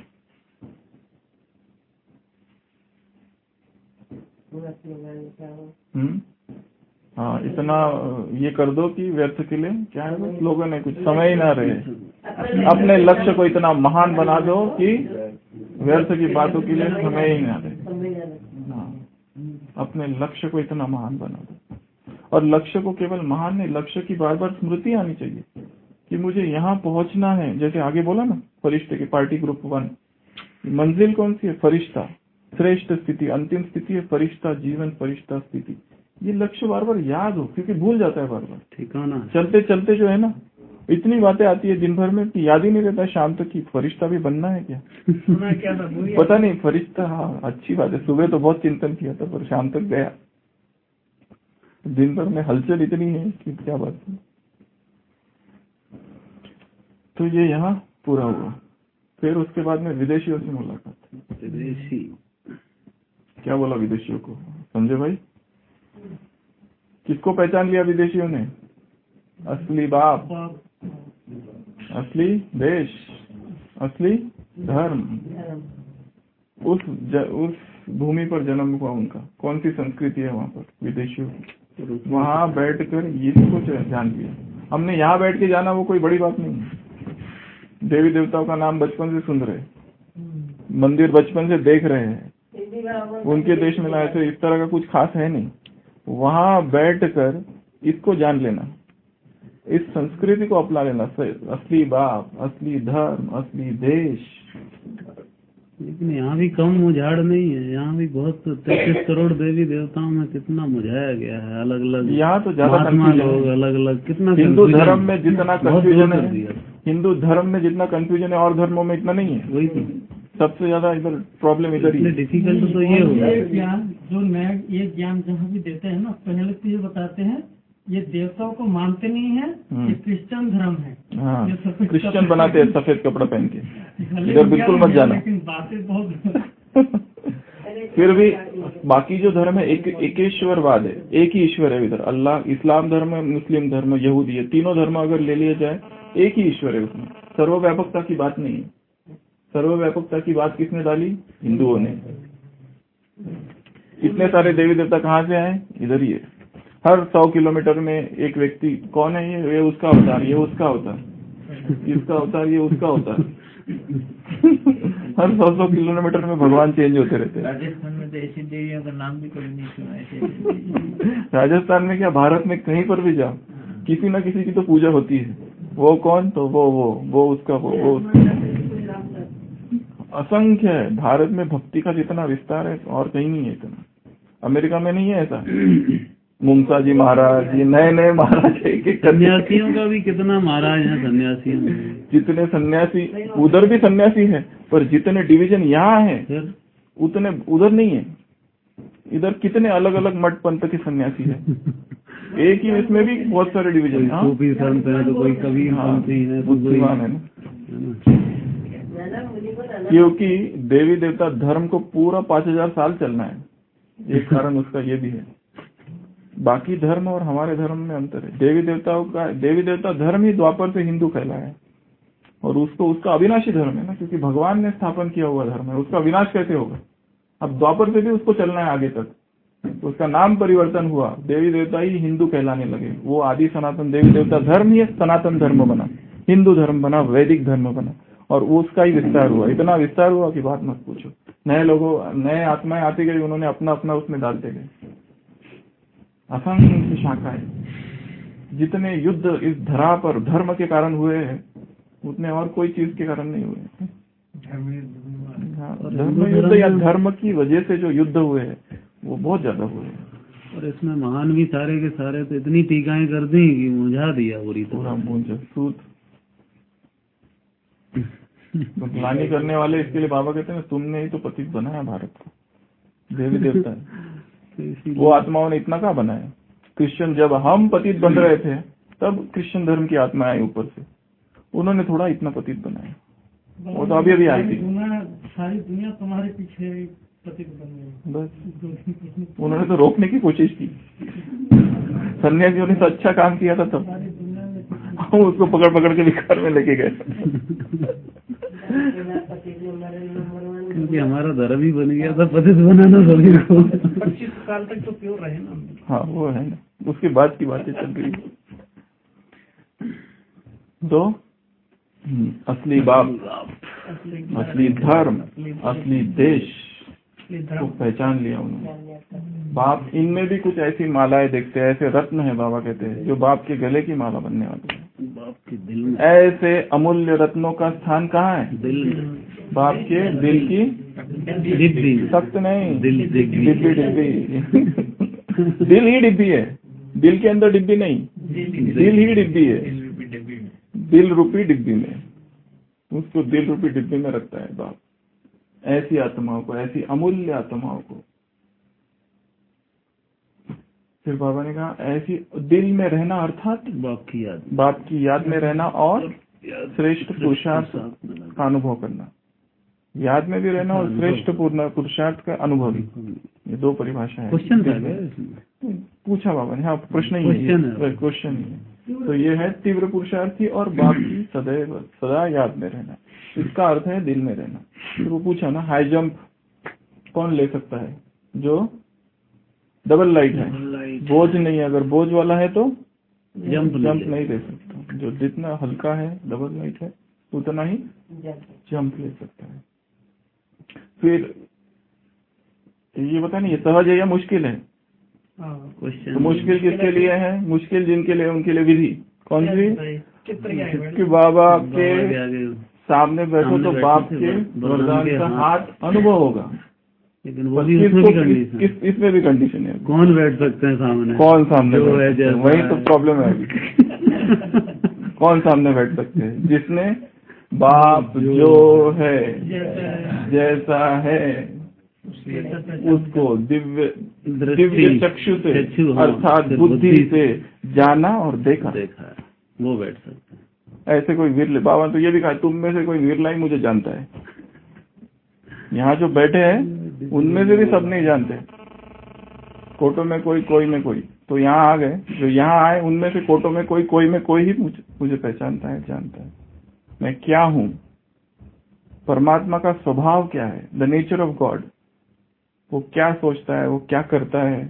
हाँ, इतना ये कर दो कि व्यर्थ के लिए क्या है, स्लोगन है कुछ, समय ही ना रहे। अपने लक्ष्य को इतना महान बना दो कि व्यर्थ की बातों के लिए समय ही ना रहे। हाँ, अपने लक्ष्य को इतना महान बना दो, और लक्ष्य को केवल महान नहीं, लक्ष्य की बार बार स्मृति आनी चाहिए कि मुझे यहाँ पहुंचना है। जैसे आगे बोला ना, फरिश्ते की पार्टी ग्रुप 1, मंजिल कौन सी है, फरिश्ता, श्रेष्ठ स्थिति, अंतिम स्थिति है फरिश्ता जीवन, फरिश्ता स्थिति। ये लक्ष्य बार बार याद हो, क्योंकि भूल जाता है बार बार ठिकाना। चलते चलते जो है ना, इतनी बातें आती है दिन भर में कि याद ही नहीं रहता शाम तक कि फरिश्ता भी बनना है क्या। क्या पता नहीं फरिश्ता, हाँ अच्छी बात है, सुबह तो बहुत चिंतन किया था पर शाम तक गया, दिन भर में हलचल इतनी है कि क्या बात है। तो ये यहाँ पूरा हुआ। फिर उसके बाद में विदेशियों से मुलाकात। विदेशी क्या बोला विदेशियों को, समझे भाई? किसको पहचान लिया विदेशियों ने? असली बाप, असली देश, असली धर्म। उस भूमि पर जन्म हुआ उनका। कौन सी संस्कृति है वहाँ पर विदेशियों की? वहाँ बैठकर इसको जान लिया। हमने यहाँ बैठ के जाना वो कोई बड़ी बात नहीं है। देवी देवताओं का नाम बचपन से सुन रहे, मंदिर बचपन से देख रहे हैं, उनके देश में ऐसे इस तरह का कुछ खास है नहीं। वहाँ बैठकर इसको जान लेना, इस संस्कृति को अपना लेना, असली बाप, असली धर्म, असली देश। लेकिन यहाँ भी कम मुझाड़ नहीं है, यहाँ भी बहुत 33 करोड़ देवी देवताओं में कितना मुझाया गया है, अलग अलग। यहाँ तो ज्यादा लोग अलग अलग, कितना हिंदू धर्म में जितना कंफ्यूजन है, हिंदू धर्म में जितना कंफ्यूजन है और धर्मों में इतना नहीं है। वही तो सबसे ज्यादा इधर प्रॉब्लम इधर ही। डिफिकल्ट तो ये होगा। ज्ञान जो नया ये ज्ञान जहाँ भी देते हैं ना, पहले तो ये बताते हैं ये देवताओं को मानते नहीं है, ये क्रिश्चियन धर्म है। हाँ, क्रिश्चियन बनाते हैं सफेद कपड़ा पहन के, इधर बिल्कुल मत जाना। लेकिन बातें बहुत फिर भी बाकी जो धर्म है एकेश्वरवाद है, एक ही ईश्वर है इधर। अल्लाह, इस्लाम धर्म, मुस्लिम धर्म, यहूदी, ये तीनों धर्म अगर ले लिए जाए एक ही ईश्वर है उसमें। सर्वव्यापकता की बात नहीं है। सर्वव्यापकता की बात किसने डाली? हिंदुओं ने। इतने सारे देवी देवता कहाँ से आए? इधर ही है। हर 100 किलोमीटर में एक व्यक्ति, कौन है ये उसका अवतार, ये उसका अवतार, इसका अवतार, ये उसका अवतार। हर 100 किलोमीटर में भगवान चेंज होते रहते हैं। राजस्थान में तो ऐसी देवियों का नाम भी कभी नहीं सुना ऐसे। राजस्थान में क्या, भारत में कहीं पर भी जाओ, किसी न किसी की तो पूजा होती है। वो कौन? तो वो उसका, वो असंख्य है। भारत में भक्ति का जितना विस्तार है और कहीं नहीं है इतना। अमेरिका में नहीं है ऐसा। मुमता जी महाराज, ये नए नए महाराज है। सन्यासियों का भी कितना महाराज है, सन्यासियों में जितने सन्यासी, उधर भी सन्यासी है, पर जितने डिवीजन यहाँ है उतने उधर नहीं है। इधर कितने अलग अलग मठ पंथ के सन्यासी है, एक ही इसमें भी बहुत सारे डिवीजन। कोई संत है तो कोई कबीर पंथी है, बुद्धिमान है ना। क्योंकि देवी देवता धर्म को पूरा 5000 साल चलना है, एक कारण उसका ये भी है। बाकी धर्म और हमारे धर्म में अंतर है। देवी देवता धर्म ही द्वापर से हिंदू कहलाया है, और उसका अविनाशी धर्म है ना, क्योंकि भगवान ने स्थापन किया हुआ धर्म है। उसका विनाश कैसे होगा? अब द्वापर से भी उसको चलना है आगे तक, तो उसका नाम परिवर्तन हुआ, देवी देवता ही हिंदू कहलाने लगे। वो आदि सनातन देवी देवता धर्म ही सनातन धर्म बना, हिंदू धर्म बना, वैदिक धर्म बना, और उसका ही विस्तार हुआ। इतना विस्तार हुआ कि बात मत पूछो। नए आत्माएं आती गई, उन्होंने अपना अपना उसमें डालते गए। असंख्य शाखाएं। जितने युद्ध इस धरा पर धर्म के कारण हुए हैं, उतने और कोई चीज के कारण नहीं हुए। हाँ, धर्म युद्ध या धर्म की वजह से जो युद्ध हुए हैं वो बहुत ज्यादा हुए हैं। और इसमें महान भी सारे के सारे तो इतनी टीकाएं कर दी कि मुझा दिया पूरी पूरा तरह। मुझे सूत तो ग्लानि करने वाले इसके लिए बाबा कहते हैं तुमने ही तो पतित बनाया भारत को, देवी देवता है। वो आत्माओं ने इतना कहाँ बनाया। क्रिश्चियन जब हम पतित बन रहे थे तब क्रिश्चियन धर्म की आत्मा आई ऊपर से, उन्होंने थोड़ा इतना पतित बनाया। वो तो अभी आई थी। सारी दुनिया तुम्हारे पीछे पतित बन गई। बस उन्होंने तो रोकने की कोशिश की। सन्यासियों ने तो अच्छा काम किया था तब, हम उसको पकड़ पकड़ के विकार में लेके गए। क्योंकि हमारा धर्म ही बन गया था पतित बनाना सभी को। 25 साल तक तो प्योर रहे ना। हाँ वो है ना, उसके बाद की बातें चल रही है। तो असली बाप, असली धर्म, असली देश को पहचान लिया उन्होंने। बाप इनमें भी कुछ ऐसी मालाएं देखते हैं, ऐसे रत्न है बाबा कहते हैं जो बाप के गले की माला बनने वाली है। बाप के दिल में ऐसे अमूल्य रत्नों का स्थान कहाँ है? दिल, बाप के दिल की डिब्बी, सख्त नहीं, दिल डिब्बी दिल ही डिब्बी है, दिल के अंदर डिब्बी नहीं, दिल ही डिब्बी है। दिल रूपी डिब्बी में, उसको दिल रूपी डिब्बी में रखता है बाप। ऐसी आत्माओं को, ऐसी अमूल्य आत्माओं को। फिर बाबा ने कहा ऐसी दिल में रहना अर्थात बाप की याद में रहना और श्रेष्ठ पुरुषार्थ का अनुभव करना। याद में भी रहना और श्रेष्ठ पुरुषार्थ का अनुभव, ये दो परिभाषा है। क्वेश्चन पूछा बाबा ने। हाँ प्रश्न ही है, क्वेश्चन ही है। तो ये है तीव्र पुरुषार्थी और बाप की सदैव सदा याद में रहना, इसका अर्थ है दिल में रहना। फिर वो पूछा ना हाई जंप कौन ले सकता है? जो डबल लाइट है, बोझ नहीं, अगर बोझ वाला है तो जंप नहीं ले सकता। जो जितना हल्का है डबल लाइट है उतना ही जंप ले सकता है। फिर ये पता नहीं ये सहज है या मुश्किल है? तो मुश्किल किसके लिए है? मुश्किल जिनके लिए, उनके लिए विधि कौन सी? कि बाबा के सामने बैठो तो बाप के वरदान का हाथ अनुभव होगा। लेकिन वो भी उसमें भी कंडीशन, इसमें भी कंडीशन है। कौन बैठ सकते हैं सामने? कौन सामने जो है जैसा वही तो प्रॉब्लम है अभी। कौन सामने बैठ सकते हैं? जिसने बाप जो है जैसा है उसको दिव्य चक्षु से अर्थात बुद्धि से जाना और देखा, वो बैठ सकते हैं। ऐसे कोई वीर, बाबा तो ये भी कहा तुम में से कोई वीरला ही मुझे जानता है। यहाँ जो बैठे हैं उनमें से भी सब नहीं जानते। कोटो में कोई में कोई, तो यहाँ आ गए जो यहाँ आए उनमें से कोटो में कोई में कोई ही मुझे पहचानता है, जानता है मैं क्या हूँ। परमात्मा का स्वभाव क्या है, द नेचर ऑफ गॉड, वो क्या सोचता है, वो क्या करता है,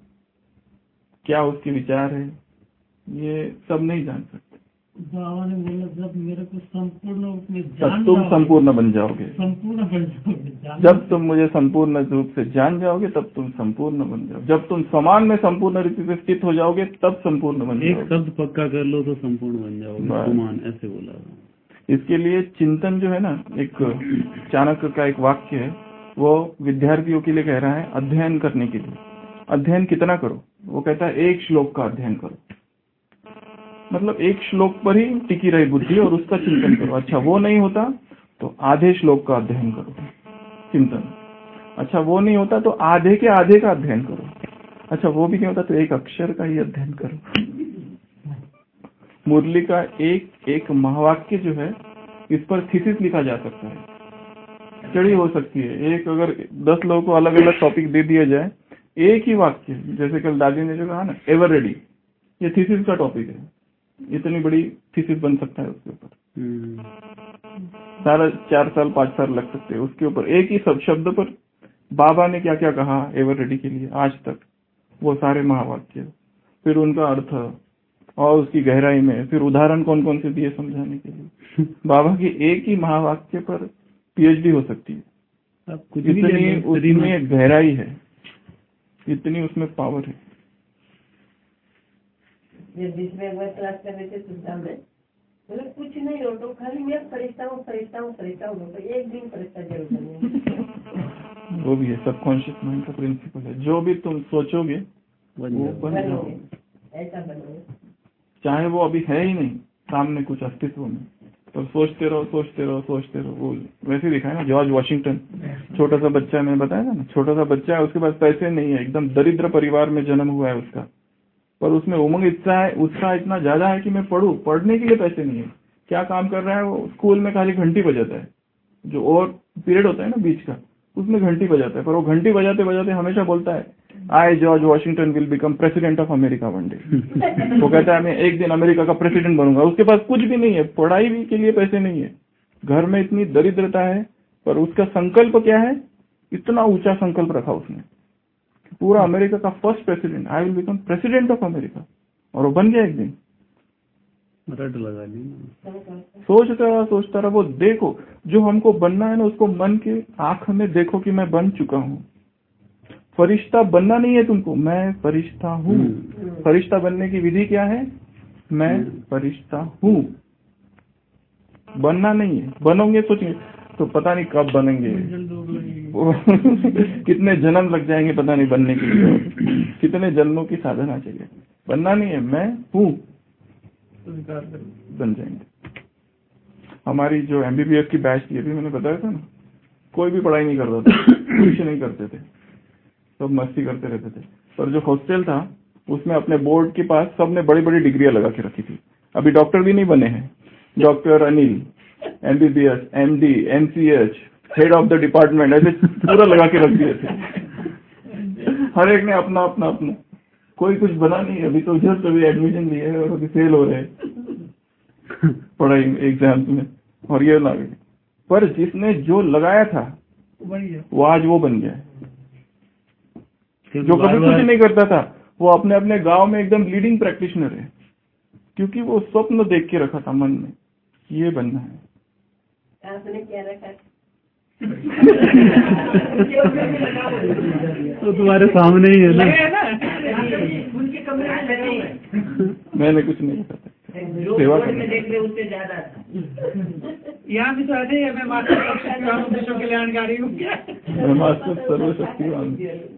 क्या उसके विचार है, ये सब नहीं जान सकते। बाबा ने बोला जब मेरे को संपूर्ण रूप में तब तुम संपूर्ण बन जाओगे। संपूर्ण बन जाओगे। जब तुम मुझे संपूर्ण रूप से जान जाओगे तब तुम संपूर्ण बन जाओगे। जब तुम समान में संपूर्ण रीति से स्थित हो जाओगे तब संपूर्ण बन जाओगे। एक शब्द पक्का कर लो तो संपूर्ण बन जाओगे। समान ऐसे बोला। इसके लिए चिंतन जो है ना, एक चाणक्य का एक वाक्य है, वो विद्यार्थियों के लिए कह रहा है अध्ययन करने के लिए। अध्ययन कितना करो? वो कहता है एक श्लोक का अध्ययन करो, मतलब एक श्लोक पर ही टिकी रही बुद्धि और उसका चिंतन करो। अच्छा वो नहीं होता तो आधे श्लोक का अध्ययन करो, चिंतन। अच्छा वो नहीं होता तो आधे के आधे का अध्ययन करो। अच्छा वो भी नहीं होता तो एक अक्षर का ही अध्ययन करो। मुरली का एक महावाक्य जो है, इस पर थीसिस लिखा जा सकता है, स्टडी हो सकती है। एक अगर 10 लोगों को अलग अलग टॉपिक दे दिया जाए, एक ही वाक्य, जैसे कल दादी ने जो कहा ना एवर रेडी, ये थीसिस का टॉपिक है, इतनी बड़ी थीसिस बन सकता है उसके ऊपर। सारा 4 साल 5 साल लग सकते हैं उसके ऊपर, एक ही सब शब्द पर बाबा ने क्या क्या कहा एवर रेडी के लिए आज तक, वो सारे महावाक्य, फिर उनका अर्थ और उसकी गहराई में, फिर उदाहरण कौन कौन से दिए समझाने के लिए। बाबा की एक ही महावाक्य पर पीएचडी हो सकती है। इतनी उसमें गहराई है, इतनी उसमें पावर है। जिस में क्लास कर रहे थे सुल्तान में, मतलब कुछ नहीं हो तो खाली मैं फरिश्ता हूँ तो एक दिन फरिश्ता जरूर बने। वो भी है, सबकॉन्शियस माइंड का प्रिंसिपल है, जो भी तुम सोचोगे वो बन जाओगे, ऐसा बनो, चाहे वो अभी है ही नहीं सामने कुछ अस्तित्व में, तो सोचते रहो। वो वैसे ही दिखाया ना जॉर्ज वॉशिंगटन, छोटा सा बच्चा, मैंने बताया था ना, छोटा सा बच्चा है, उसके पास पैसे नहीं है, एकदम दरिद्र परिवार में जन्म हुआ है उसका, पर उसमें उमंग उत्साह इतना ज्यादा है कि मैं पढ़ूं, पढ़ने के लिए पैसे नहीं है। क्या काम कर रहा है वो, स्कूल में खाली घंटी बजाता है, जो और पीरियड होता है ना बीच का, उसमें घंटी बजाता है, पर वो घंटी बजाते बजाते हमेशा बोलता है I George Washington will become president of America one day. वो कहता है मैं एक दिन अमेरिका का प्रेसिडेंट बनूंगा। उसके पास कुछ भी नहीं है, पढ़ाई भी के लिए पैसे नहीं है, घर में इतनी दरिद्रता है, पर उसका संकल्प क्या है, इतना ऊंचा संकल्प रखा उसने, पूरा अमेरिका का first president, I will become president of America, और वो बन गया एक दिन। रट लगा ली, सोचता रहा। वो देखो जो हमको बनना है ना, उसको मन के आंख में देखो कि मैं बन चुका हूँ। फरिश्ता बनना नहीं है तुमको, मैं फरिश्ता हूँ। फरिश्ता बनने की विधि क्या है, मैं फरिश्ता हूँ, बनना नहीं है। बनोगे सोचेंगे तो पता नहीं कब बनेंगे, कितने जन्म लग जाएंगे पता नहीं बनने के लिए, कितने जन्मों की साधना चाहिए। बनना नहीं है, मैं हूँ, बन जाएंगे। हमारी जो MBBS की बैच थी, अभी मैंने बताया था ना, कोई भी पढ़ाई नहीं करता था, कुछ नहीं करते थे, सब मस्ती करते रहते थे। पर जो हॉस्टल था उसमें अपने बोर्ड के पास सबने बड़ी बड़ी डिग्रियां लगा के रखी थी। अभी डॉक्टर भी नहीं बने हैं, doctor Anil, MBBS, MD, MCH, head of the department, ऐसे पूरा लगा के रख दिए थे। हर एक ने अपना अपना अपना, कोई कुछ बना नहीं। अभी तो जस्ट अभी एडमिशन लिए है और अभी फेल हो रहे हैं पढ़ाई एग्जाम्स में, और ये लगे। पर जिसने जो लगाया था वो आज वो बन गया है। जो कभी कुछ नहीं करता था वो अपने अपने गांव में एकदम लीडिंग प्रैक्टिशनर है, क्योंकि वो स्वप्न देख के रखा था मन में, ये बनना है। आपने क्या रखा? तो तुम्हारे सामने ही है ना, उनके कमरे में लगे हुए। मैंने कुछ नहीं रखा, सेवा करने देख रहे उससे ज्यादा था। यहाँ भी तो आते हैं, मैं मास्टर देशों के कल्याणकारी हूँ, मैं मास्टर सर्वशक्तिवान।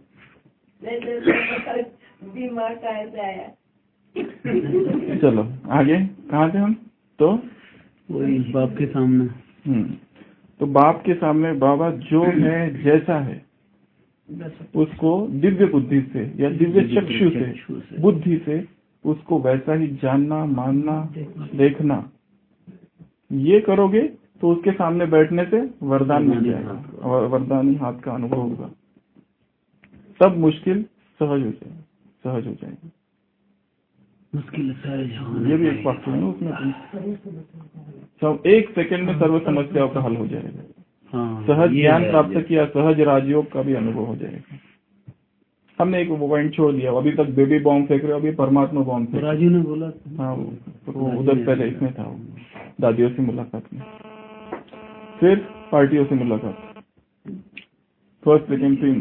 बीमार का ऐसे आया। चलो आगे, कहाँ थे हम? तो वही बाप के सामने। तो बाप के सामने बाबा जो है जैसा है उसको दिव्य बुद्धि से या दिव्य चक्षु से, बुद्धि से उसको वैसा ही जानना, मानना, देखना। ये करोगे तो उसके सामने बैठने से वरदान मिल जाएगा, और वरदानी हाथ का अनुभव होगा, सब मुश्किल सहज हो जाएगी। मुश्किल ये भी एक वाक्य है ना उसमें, सब एक सेकंड में सर्व समस्याओं का हल हो जाएगा। सहज ज्ञान प्राप्त किया, सहज राजयोग का भी अनुभव हो जाएगा। हमने एक पॉइंट छोड़ दिया, अभी तक बेबी बॉम्ब फेंक रहे हो, अभी परमात्मा बॉम्ब फेंक। राजू ने बोला हाँ, वो उधर पहले इसमें था, दादियों से मुलाकात में, फिर पार्टियों से मुलाकात, फर्स्ट सेकंड तीन।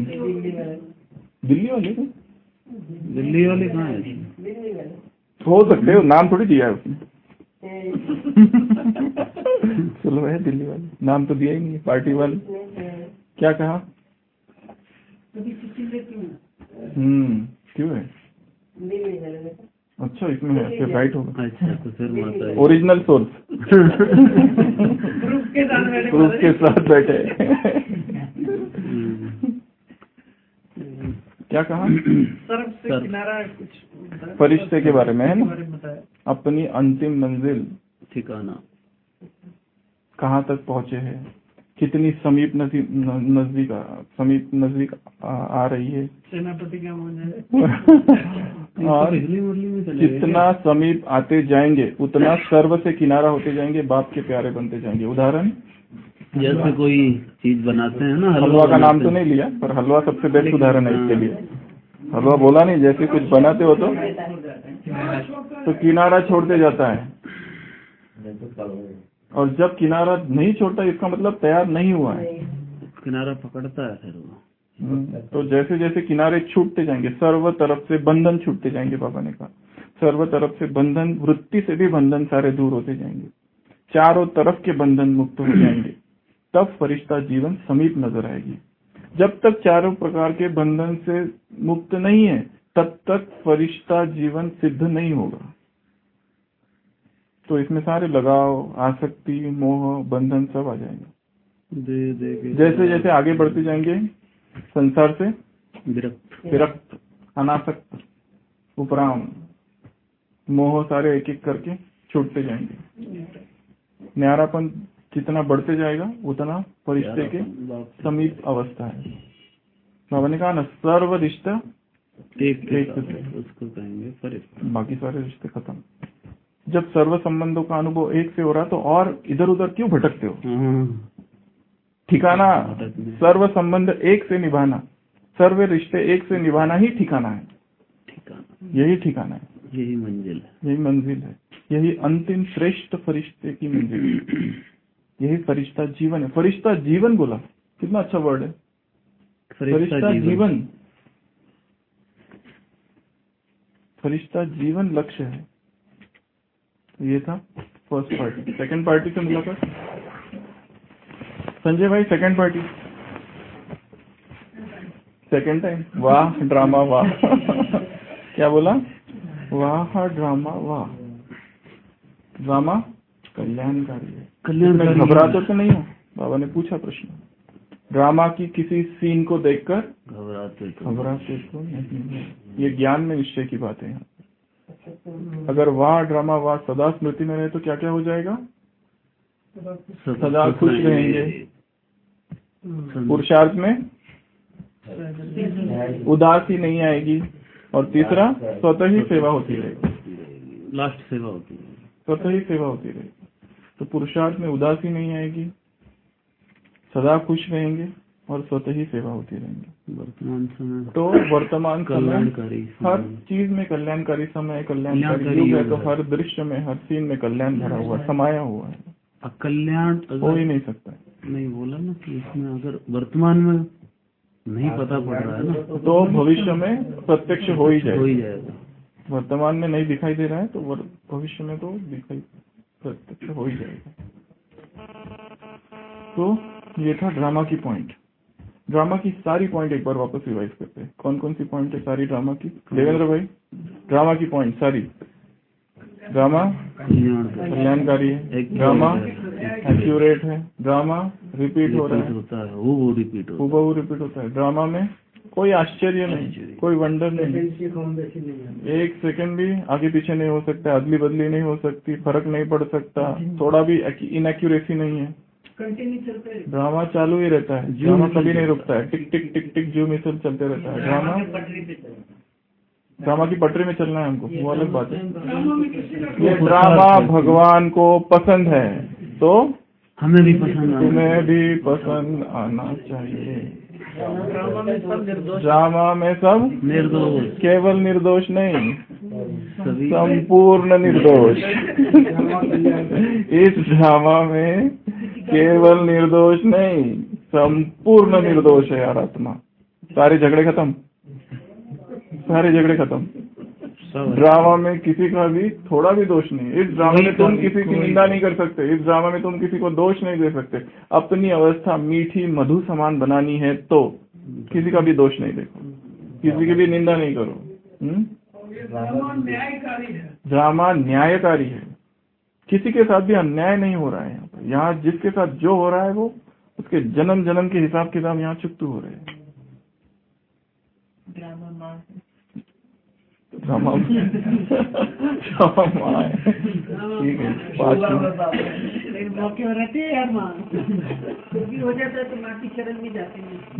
दिल्ली वाले कहाँ है? हो सकते हो, नाम थोड़ी दिया है उसने। चलो है दिल्ली वाले, नाम तो दिया ही नहीं है। पार्टी वाले क्या कहा? क्यों है? अच्छा, इसमें है, फिर राइट होगा। अच्छा, तो फिर माता ओरिजिनल सोर्स प्रूफ के साथ बैठे। क्या कहा? किनारा कुछ फरिश्ते के बारे में है ना, अपनी अंतिम मंजिल ठिकाना कहाँ तक पहुँचे हैं, कितनी समीप नजदीक आ रही है, सेनापति क्या और जितना समीप आते जाएंगे उतना सर्व से किनारा होते जाएंगे, बाप के प्यारे बनते जाएंगे। उदाहरण, जैसे कोई चीज बनाते हैं ना, हलवा का नाम तो नहीं लिया, पर हलवा सबसे बेस्ट उदाहरण है इसके लिए। हलवा बोला नहीं, जैसे कुछ बनाते हो तो किनारा छोड़ते जाता है, और जब किनारा नहीं छोड़ता इसका मतलब तैयार नहीं हुआ है, किनारा पकड़ता है फिर वो। तो जैसे जैसे किनारे छूटते जाएंगे, सर्व तरफ से बंधन छूटते जाएंगे, बाबा ने कहा सर्व तरफ से बंधन, वृत्ति से भी बंधन सारे दूर होते जाएंगे, चारों तरफ के बंधन मुक्त हो जाएंगे, तब फरिश्ता जीवन समीप नजर आएगी। जब तक चारों प्रकार के बंधन से मुक्त नहीं है तब तक फरिश्ता जीवन सिद्ध नहीं होगा। तो इसमें सारे लगाव, आसक्ति, मोह, बंधन सब आ जाएंगे। जैसे जैसे आगे बढ़ते जाएंगे संसार से विरक्त, अनासक्त, उपराम, मोह सारे एक एक करके छूटते जाएंगे। न्यारापन जितना बढ़ते जाएगा उतना फरिश्ते के समीप अवस्था है। बाबा ने कहा ना, सर्व रिश्ता एक उसको कहेंगे फरिश्ता, बाकी सारे रिश्ते खत्म। जब सर्व संबंधों का अनुभव एक से हो रहा तो और इधर उधर क्यों भटकते हो? ठिकाना सर्व संबंध एक से निभाना, सर्व रिश्ते एक से निभाना ही ठिकाना है। यही ठिकाना है, यही मंजिल है, यही मंजिल है, यही अंतिम श्रेष्ठ फरिश्ते की मंजिल है। यही फरिश्ता जीवन है। फरिश्ता जीवन बोला, कितना अच्छा वर्ड है, फरिश्ता जीवन। फरिश्ता जीवन लक्ष्य है। ये था फर्स्ट पार्टी। सेकंड पार्टी से मुलाकात। संजय भाई, सेकंड पार्टी, सेकंड टाइम। वाह ड्रामा वाह। क्या बोला? वाह ड्रामा वाह। ड्रामा कल्याणकारी है। कल्याणकारी घबराते तो नहीं हो? बाबा ने पूछा प्रश्न। ड्रामा की किसी सीन को देखकर घबराते तो नहीं। ये ज्ञान में निश्चय की बात है। अगर वाह ड्रामा वाह सदा स्मृति में रहे तो क्या क्या हो जाएगा? सदा खुश रहेंगे, पुरुषार्थ में उदासी नहीं आएगी, और तीसरा स्वतः ही सेवा होती रहेगी। लास्ट सेवा होती है, स्वतः ही सेवा होती रहेगी। तो पुरुषार्थ में उदासी नहीं आएगी, सदा खुश रहेंगे और स्वतः ही सेवा होती रहेंगी। वर्तमान समय तो वर्तमान कल्याणकारी, हर चीज में कल्याणकारी समय, कल्याणकारी युग है। तो हर दृश्य में, हर सीन में कल्याण भरा हुआ, समाया हुआ है। कल्याण हो ही नहीं सकता है। नहीं बोला ना कि इसमें अगर वर्तमान में नहीं पता पड़ रहा है ना तो भविष्य में प्रत्यक्ष हो ही जाएगा। वर्तमान में नहीं दिखाई दे रहा है तो भविष्य में तो दिखाई प्रत्यक्ष हो ही जाएगा। तो ये था ड्रामा की पॉइंट। ड्रामा की सारी पॉइंट एक बार वापस रिवाइज करते हैं। कौन कौन सी पॉइंट है सारी ड्रामा की? देवेंद्र भाई, ड्रामा की पॉइंट सारी। ड्रामा कल्याणकारी है, ड्रामा एक्यूरेट है, ड्रामा रिपीट हो रहा है, वो रिपीट होता है। ड्रामा में कोई आश्चर्य नहीं, कोई वंडर नहीं, एक सेकंड भी आगे पीछे नहीं हो सकता, अदली बदली नहीं हो सकती, फर्क नहीं पड़ सकता, थोड़ा भी इनएक्यूरेसी नहीं है। ड्रामा चालू ही रहता है, ड्रामा कभी नहीं रुकता है। टिक टिक टिक टिक जो मिसल चलते रहता है। ड्रामा की पटरी में चलना है हमको, वो अलग बात है। ये ड्रामा भगवान को पसंद है तो हमें भी पसंद, तुम्हें भी पसंद आना चाहिए। ड्रामा में सब निर्दोष, केवल निर्दोष नहीं, संपूर्ण निर्दोष। इस ड्रामा में केवल निर्दोष नहीं, संपूर्ण निर्दोष है यार आत्मा। सारे झगड़े खत्म, सारे झगड़े खत्म। ड्रामा में किसी का भी थोड़ा भी दोष नहीं। इस ड्रामा में तुम किसी की निंदा नहीं कर सकते, इस ड्रामा में तुम किसी को दोष नहीं दे सकते। अपनी अवस्था मीठी मधु समान बनानी है तो किसी का भी दोष नहीं देखो, किसी की भी निंदा नहीं करो। ड्रामा न्यायकारी है, किसी के साथ भी अन्याय नहीं हो रहा है। यहाँ जिसके साथ जो हो रहा है वो उसके जन्म जन्म के हिसाब किताब यहाँ चुकतू हो रहे हैं। ड्रामा ठीक है, 5 मौके रहते हैं यार, माँ हो जाता है तो माँ की शरण में जाते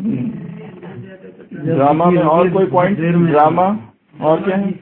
हैं। ड्रामा में और कोई पॉइंट? ड्रामा और क्या है?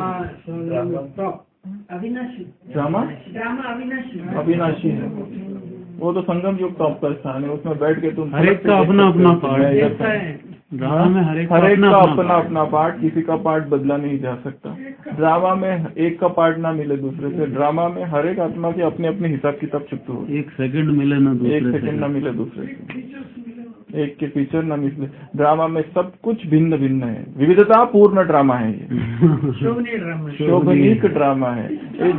अविनाशी। ड्रामा अविनाशी है। वो तो संगम युग का आपका स्थान है, उसमें बैठ के तुम हर एक का अपना अपना पार्ट है। ड्रामा में हर एक का अपना अपना पार्ट, किसी का पार्ट बदला नहीं जा सकता। ड्रामा में एक का पार्ट ना मिले दूसरे से। ड्रामा में हर एक आत्मा के अपने अपने हिसाब किताब चुकते हो। एक सेकंड मिले ना दूसरे से, एक सेकंड ना मिले दूसरे से। एक के फीचर ना मिसले। ड्रामा में सब कुछ भिन्न भिन्न है, विविधता पूर्ण ड्रामा है ये। शोभनीक ड्रामा है,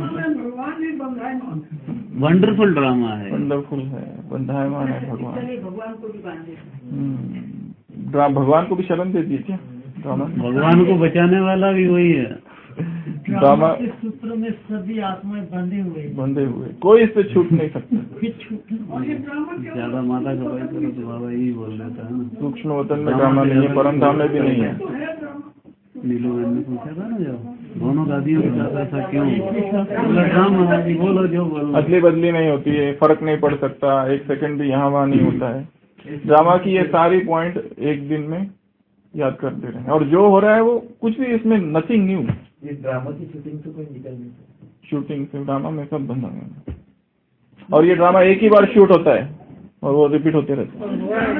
वंडरफुल ड्रामा है, वंडरफुल है, बंधायमान है भगवान। भगवान को भी बांधे। भगवान को भी शरण दे दिए क्या ड्रामा? भगवान को बचाने वाला भी वही है। ड्रामा के सूत्र में सभी आत्माएं बंधे हुए, कोई इससे छूट नहीं सकता। ज्यादा माता का भाई करो तो बाबा यही बोल देता है ना। सूक्ष्म वतन में ड्रामा नहीं है, परम धाम में भी नहीं है। नीलू बहन ने पूछा था ना जब दोनों दादियों के साथ ऐसा क्यों? ड्रामा बोलो जो बोलो, अदली बदली नहीं होती है, फर्क नहीं पड़ सकता, एक सेकंड भी यहाँ वहाँ नहीं होता है। ड्रामा की ये सारी पॉइंट एक दिन में याद करते रहे, और जो हो रहा है वो कुछ भी इसमें नथिंग न्यू। ये ड्रामा की शूटिंग तो कोई निकल नहीं सकता। शूटिंग से ड्रामा में सब बंधा है, और ये ड्रामा एक ही बार शूट होता है और वो रिपीट होते रहते हैं।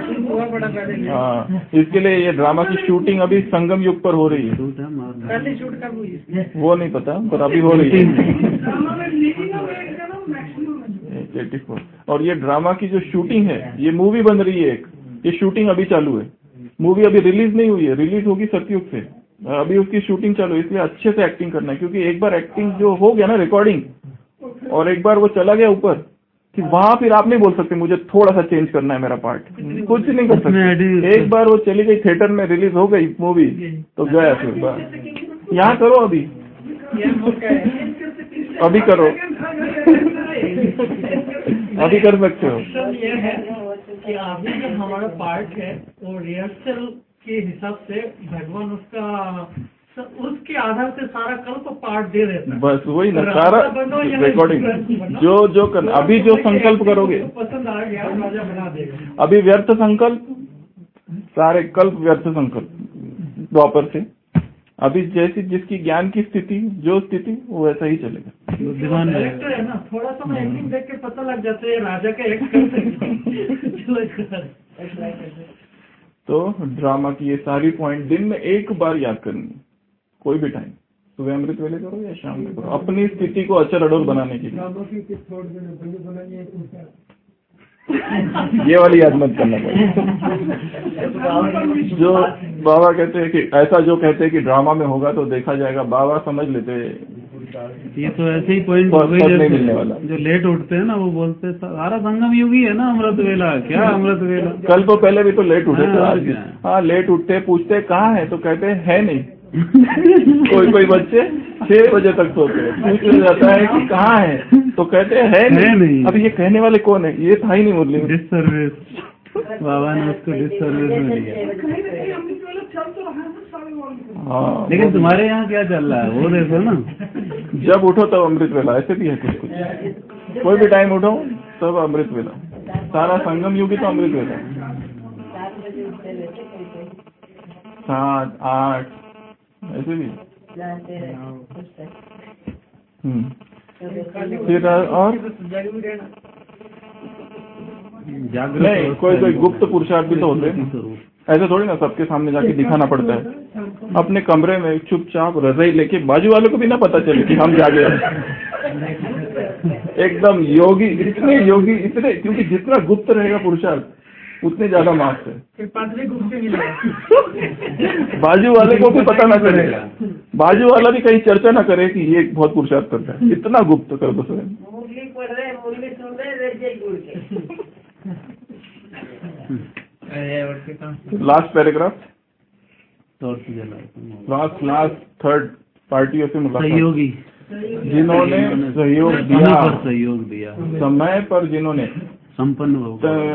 हाँ, इसके लिए ये ड्रामा की शूटिंग अभी संगम युग पर हो रही है। पहले शूट कब हुई? वो नहीं पता, पर अभी हो रही है 84। और ये ड्रामा की जो शूटिंग है, ये मूवी बन रही है एक, ये शूटिंग अभी चालू है। मूवी अभी रिलीज नहीं हुई है, रिलीज होगी सतयुग से, अभी उसकी शूटिंग चालू है। इसलिए अच्छे से एक्टिंग करना है, क्योंकि एक बार एक्टिंग जो हो गया ना रिकॉर्डिंग, और एक बार वो चला गया ऊपर, कि वहां फिर आप नहीं बोल सकते मुझे थोड़ा सा चेंज करना है मेरा पार्ट, कुछ नहीं कर सकते। एक बार वो चली गई, थिएटर में रिलीज हो गई मूवी, तो गया फिर यहाँ करो, अभी करो, अभी कर सकते हो। ये है कि अभी जो हमारा पार्ट है वो रिहर्सल के हिसाब से भगवान उसके आधार से सारा कल्प पार्ट दे देता है। बस वही ना, सारा रिकॉर्डिंग जो करना। अभी जो संकल्प करोगे, पसंद आ गया राजा बना देगा। अभी व्यर्थ संकल्प, सारे कल्प व्यर्थ संकल्प द्वापर से। अभी जैसी जिसकी ज्ञान की स्थिति, जो स्थिति, वो वैसा ही चलेगा। डायरेक्टर है ना, थोड़ा सा एक्टिंग देख के पता लग जाता है राजा का एक्ट करते। तो ड्रामा की ये सारी पॉइंट दिन में एक बार याद करनी, कोई भी टाइम, सुबह अमृत वेले करो या शाम में करो, अपनी स्थिति को अचल अडोल बनाने के लिए। ये वाली याद मत करना पड़ेगा। जो बाबा कहते हैं कि ऐसा जो कहते हैं कि ड्रामा में होगा तो देखा जाएगा, बाबा समझ लेते हैं ये तो ऐसे ही पॉइंट नहीं मिलने वाला। जो लेट उठते हैं ना वो बोलते हैं सारा संगम युगी है ना अमृत वेला। क्या अमृत वेला? कल तो पहले भी तो लेट उठे थे। हाँ, लेट उठते, पूछते कहाँ है तो कहते हैं है नहीं। कोई बच्चे 6 बजे तक सोते हैं, पूछ जाता है कि कहाँ है तो कहते हैं है नहीं। अब ये कहने वाले कौन है? ये था ही नहीं मुरली। डिससर्विस, बाबा ने उसको डिससर्विस में लिया। हाँ, लेकिन तुम्हारे यहाँ क्या चल रहा है वो देखो ना। जब उठो तब अमृत वेला, ऐसे भी है कुछ। कोई भी टाइम उठो तब अमृत वेला, सारा संगम युग तो अमृत वेला। 7, 8 ऐसे भी। फिर और नहीं, कोई गुप्त पुरुषार्थ भी तो होते हैं। ऐसे थोड़ी ना सबके सामने जाके दिखाना पड़ता है। अपने कमरे में चुपचाप रजाई लेके, बाजू वालों को भी ना पता चले कि हम जागे। एकदम योगी, इतने क्योंकि जितना गुप्त रहेगा पुरुषार्थ उतने ज्यादा मार्क्स है। बाजू वाले को भी पता ना चलेगा, बाजू वाला भी कहीं चर्चा ना करे कि ये बहुत पुरुषार्थ करता है, इतना गुप्त कर दो स्वयं। लास्ट पैराग्राफ, लास्ट थर्ड पार्टियों से मुलाकात। सहयोगी जिन्होंने सहयोग दिया, समय पर जिन्होंने संपन्न हो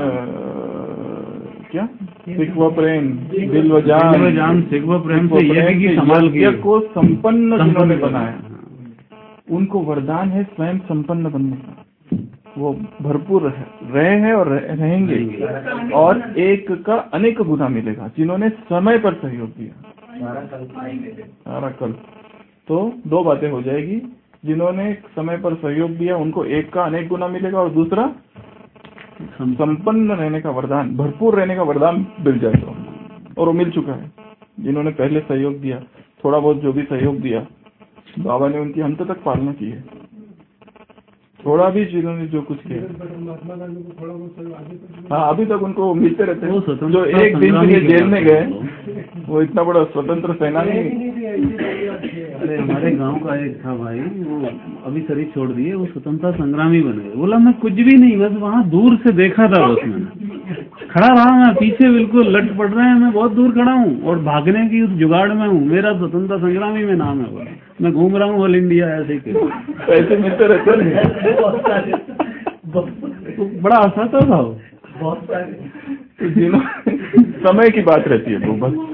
क्या सिखवा प्रेम दिल व जान सिखवा प्रेम से यज्ञ को संपन्न जिन्होंने बनाया, उनको वरदान है स्वयं संपन्न बनने का। वो भरपूर रहे हैं और रहेंगे, और एक का अनेक गुना मिलेगा जिन्होंने समय पर सहयोग दिया। सारा कल तो 2 बातें हो जाएगी। जिन्होंने समय पर सहयोग दिया उनको एक का अनेक गुना मिलेगा, और दूसरा संपन्न रहने का वरदान, भरपूर रहने का वरदान मिल जाएगा, और वो मिल चुका है। जिन्होंने पहले सहयोग दिया, थोड़ा बहुत जो भी सहयोग दिया, बाबा ने उनकी अंत तक पालना की है। थोड़ा भी जिन्होंने जो कुछ किया, महात्मा गांधी को थोड़ा बहुत हाँ अभी तक उनको मिलते रहते वो हैं। स्वतंत्रता जो एक दिन के लिए जेल में गए, संग्रामी वो इतना बड़ा स्वतंत्र सेनानी। अरे हमारे गांव का एक था भाई, वो अभी शरीर छोड़ दिए, वो स्वतंत्रता संग्रामी बन गए। बोला मैं कुछ भी नहीं, बस वहाँ दूर से देखा था, बस मैंने खड़ा रहा, मैं पीछे बिल्कुल लट पड़ रहे हैं, मैं बहुत दूर खड़ा हूँ और भागने की उस जुगाड़ में हूँ, मेरा स्वतंत्रता संग्रामी में नाम है। बोला मैं घूम रहा हूँ ऑल इंडिया ऐसे ही। पैसे मिलते रहते हैं, तो बड़ा हंसाता था वो। बहुत सारे तो जिन्होंने समय की बात रहती है वो बस।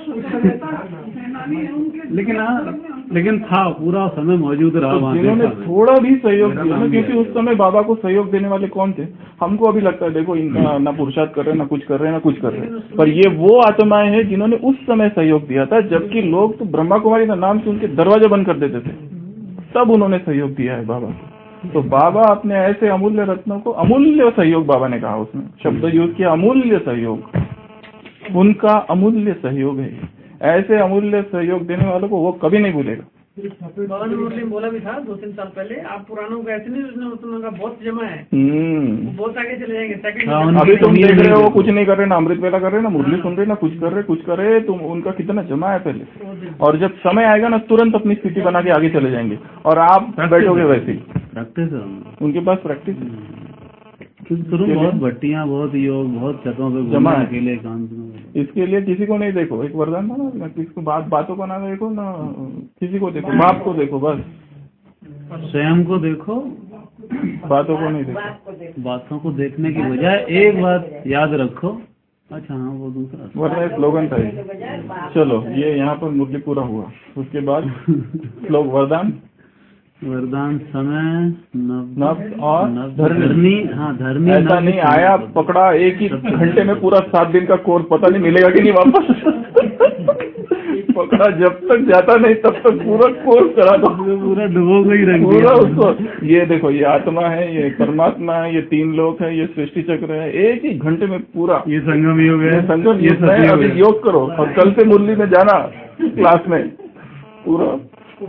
लेकिन था पूरा समय मौजूद रहा तो वहाँ। जिन्होंने थोड़ा भी सहयोग दिया ना, क्योंकि उस समय बाबा को सहयोग देने वाले कौन थे? हमको अभी लगता है देखो इनका ना पुरुषार्थ कर रहे हैं, ना कुछ कर रहे हैं, ना कुछ कर रहे हैं, पर ये वो आत्माएं हैं जिन्होंने उस समय सहयोग दिया था, जबकि लोग तो ब्रह्मा कुमारी का नाम सुन के दरवाजा बंद कर देते थे, तब उन्होंने सहयोग दिया है बाबा को। तो बाबा अपने ऐसे अमूल्य रत्नों को, अमूल्य सहयोग बाबा ने कहा, उसमें शब्द यूज किया अमूल्य सहयोग, उनका अमूल्य सहयोग है। ऐसे अमूल्य सहयोग देने वालों को वो कभी नहीं भूलेगा। बाबा ने मुरली में बोला भी था 2-3 साल पहले, आप पुरानों को ऐसे नहीं सोचना, मतलब का बहुत जमा है, वो बहुत आगे चले जाएंगे। सेकंड अभी तुम देख रहे हो कुछ नहीं कर रहे, ना अमृत वेला कर रहे, ना मुरली सुन रहे, ना कुछ कर रहे, तुम उनका कितना जमा है पहले, और जब समय आएगा ना तुरंत अपनी स्थिति बना के आगे चले जाएंगे, और आप बैठोगे वैसे ही। प्रैक्टिस है उनके पास प्रैक्टिस बहुत भट्टियाँ, बहुत योग, बहुत छतों पे जमा है। अकेले एकांत में। इसके लिए किसी को नहीं देखो, एक वरदान था ना, किसको बातों को ना देखो ना, किसी को देखो, बाप को देखो, बस स्वयं को देखो, बातों को नहीं देखो। बातों को देखने की बजाय एक बात याद रखो। अच्छा हाँ, वो दूसरा वरना स्लोगन था ये। चलो ये यहाँ पर मुरली पूरा हुआ, उसके बाद श्लोक वरदान समय नब्ज और धरनी। हाँ धरनी। ऐसा नहीं आया पकड़ा एक ही घंटे में पूरा 7 दिन का कोर्स, पता नहीं मिलेगा कि नहीं वापस। पकड़ा जब तक जाता नहीं तब तक पूरा कोर्स करा दो, पूरा डुबो गई रंग पूरा उसको। ये देखो ये आत्मा है, ये परमात्मा है, ये 3 लोक है, ये सृष्टि चक्र है, एक ही घंटे में पूरा। ये संगम योग है, संगम योग है। अभी योग करो और कल से मुरली में जाना क्लास में पूरा।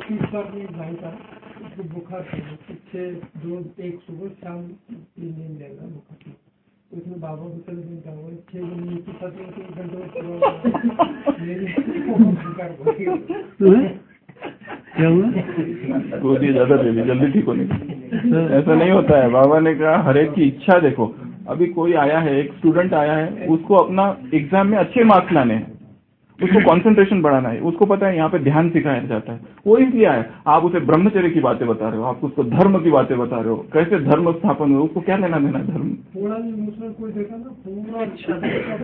बुखार पीछे 1 सुबह शाम 3 दिन रहेगा बुखार, उसमें बाबा को चले जाऊंगा 6 दिन की 7 घंटे क्या हुआ? गोदी ज्यादा दे दी, जल्दी ठीक होने। ऐसा नहीं होता है। बाबा ने कहा हर एक की इच्छा देखो। अभी कोई आया है, एक स्टूडेंट आया है, उसको अपना एग्जाम में अच्छे मार्क्स लाने हैं, उसको कंसंट्रेशन बढ़ाना है, उसको पता है यहाँ पे ध्यान सिखाया जाता है, वो इसलिए आया। आप उसे ब्रह्मचर्य की बातें बता रहे हो, आप उसको धर्म की बातें बता रहे हो, कैसे धर्म स्थापन हो, उसको क्या लेना देना धर्म। थोड़ा भी कोई देखा ना, पूरा अच्छा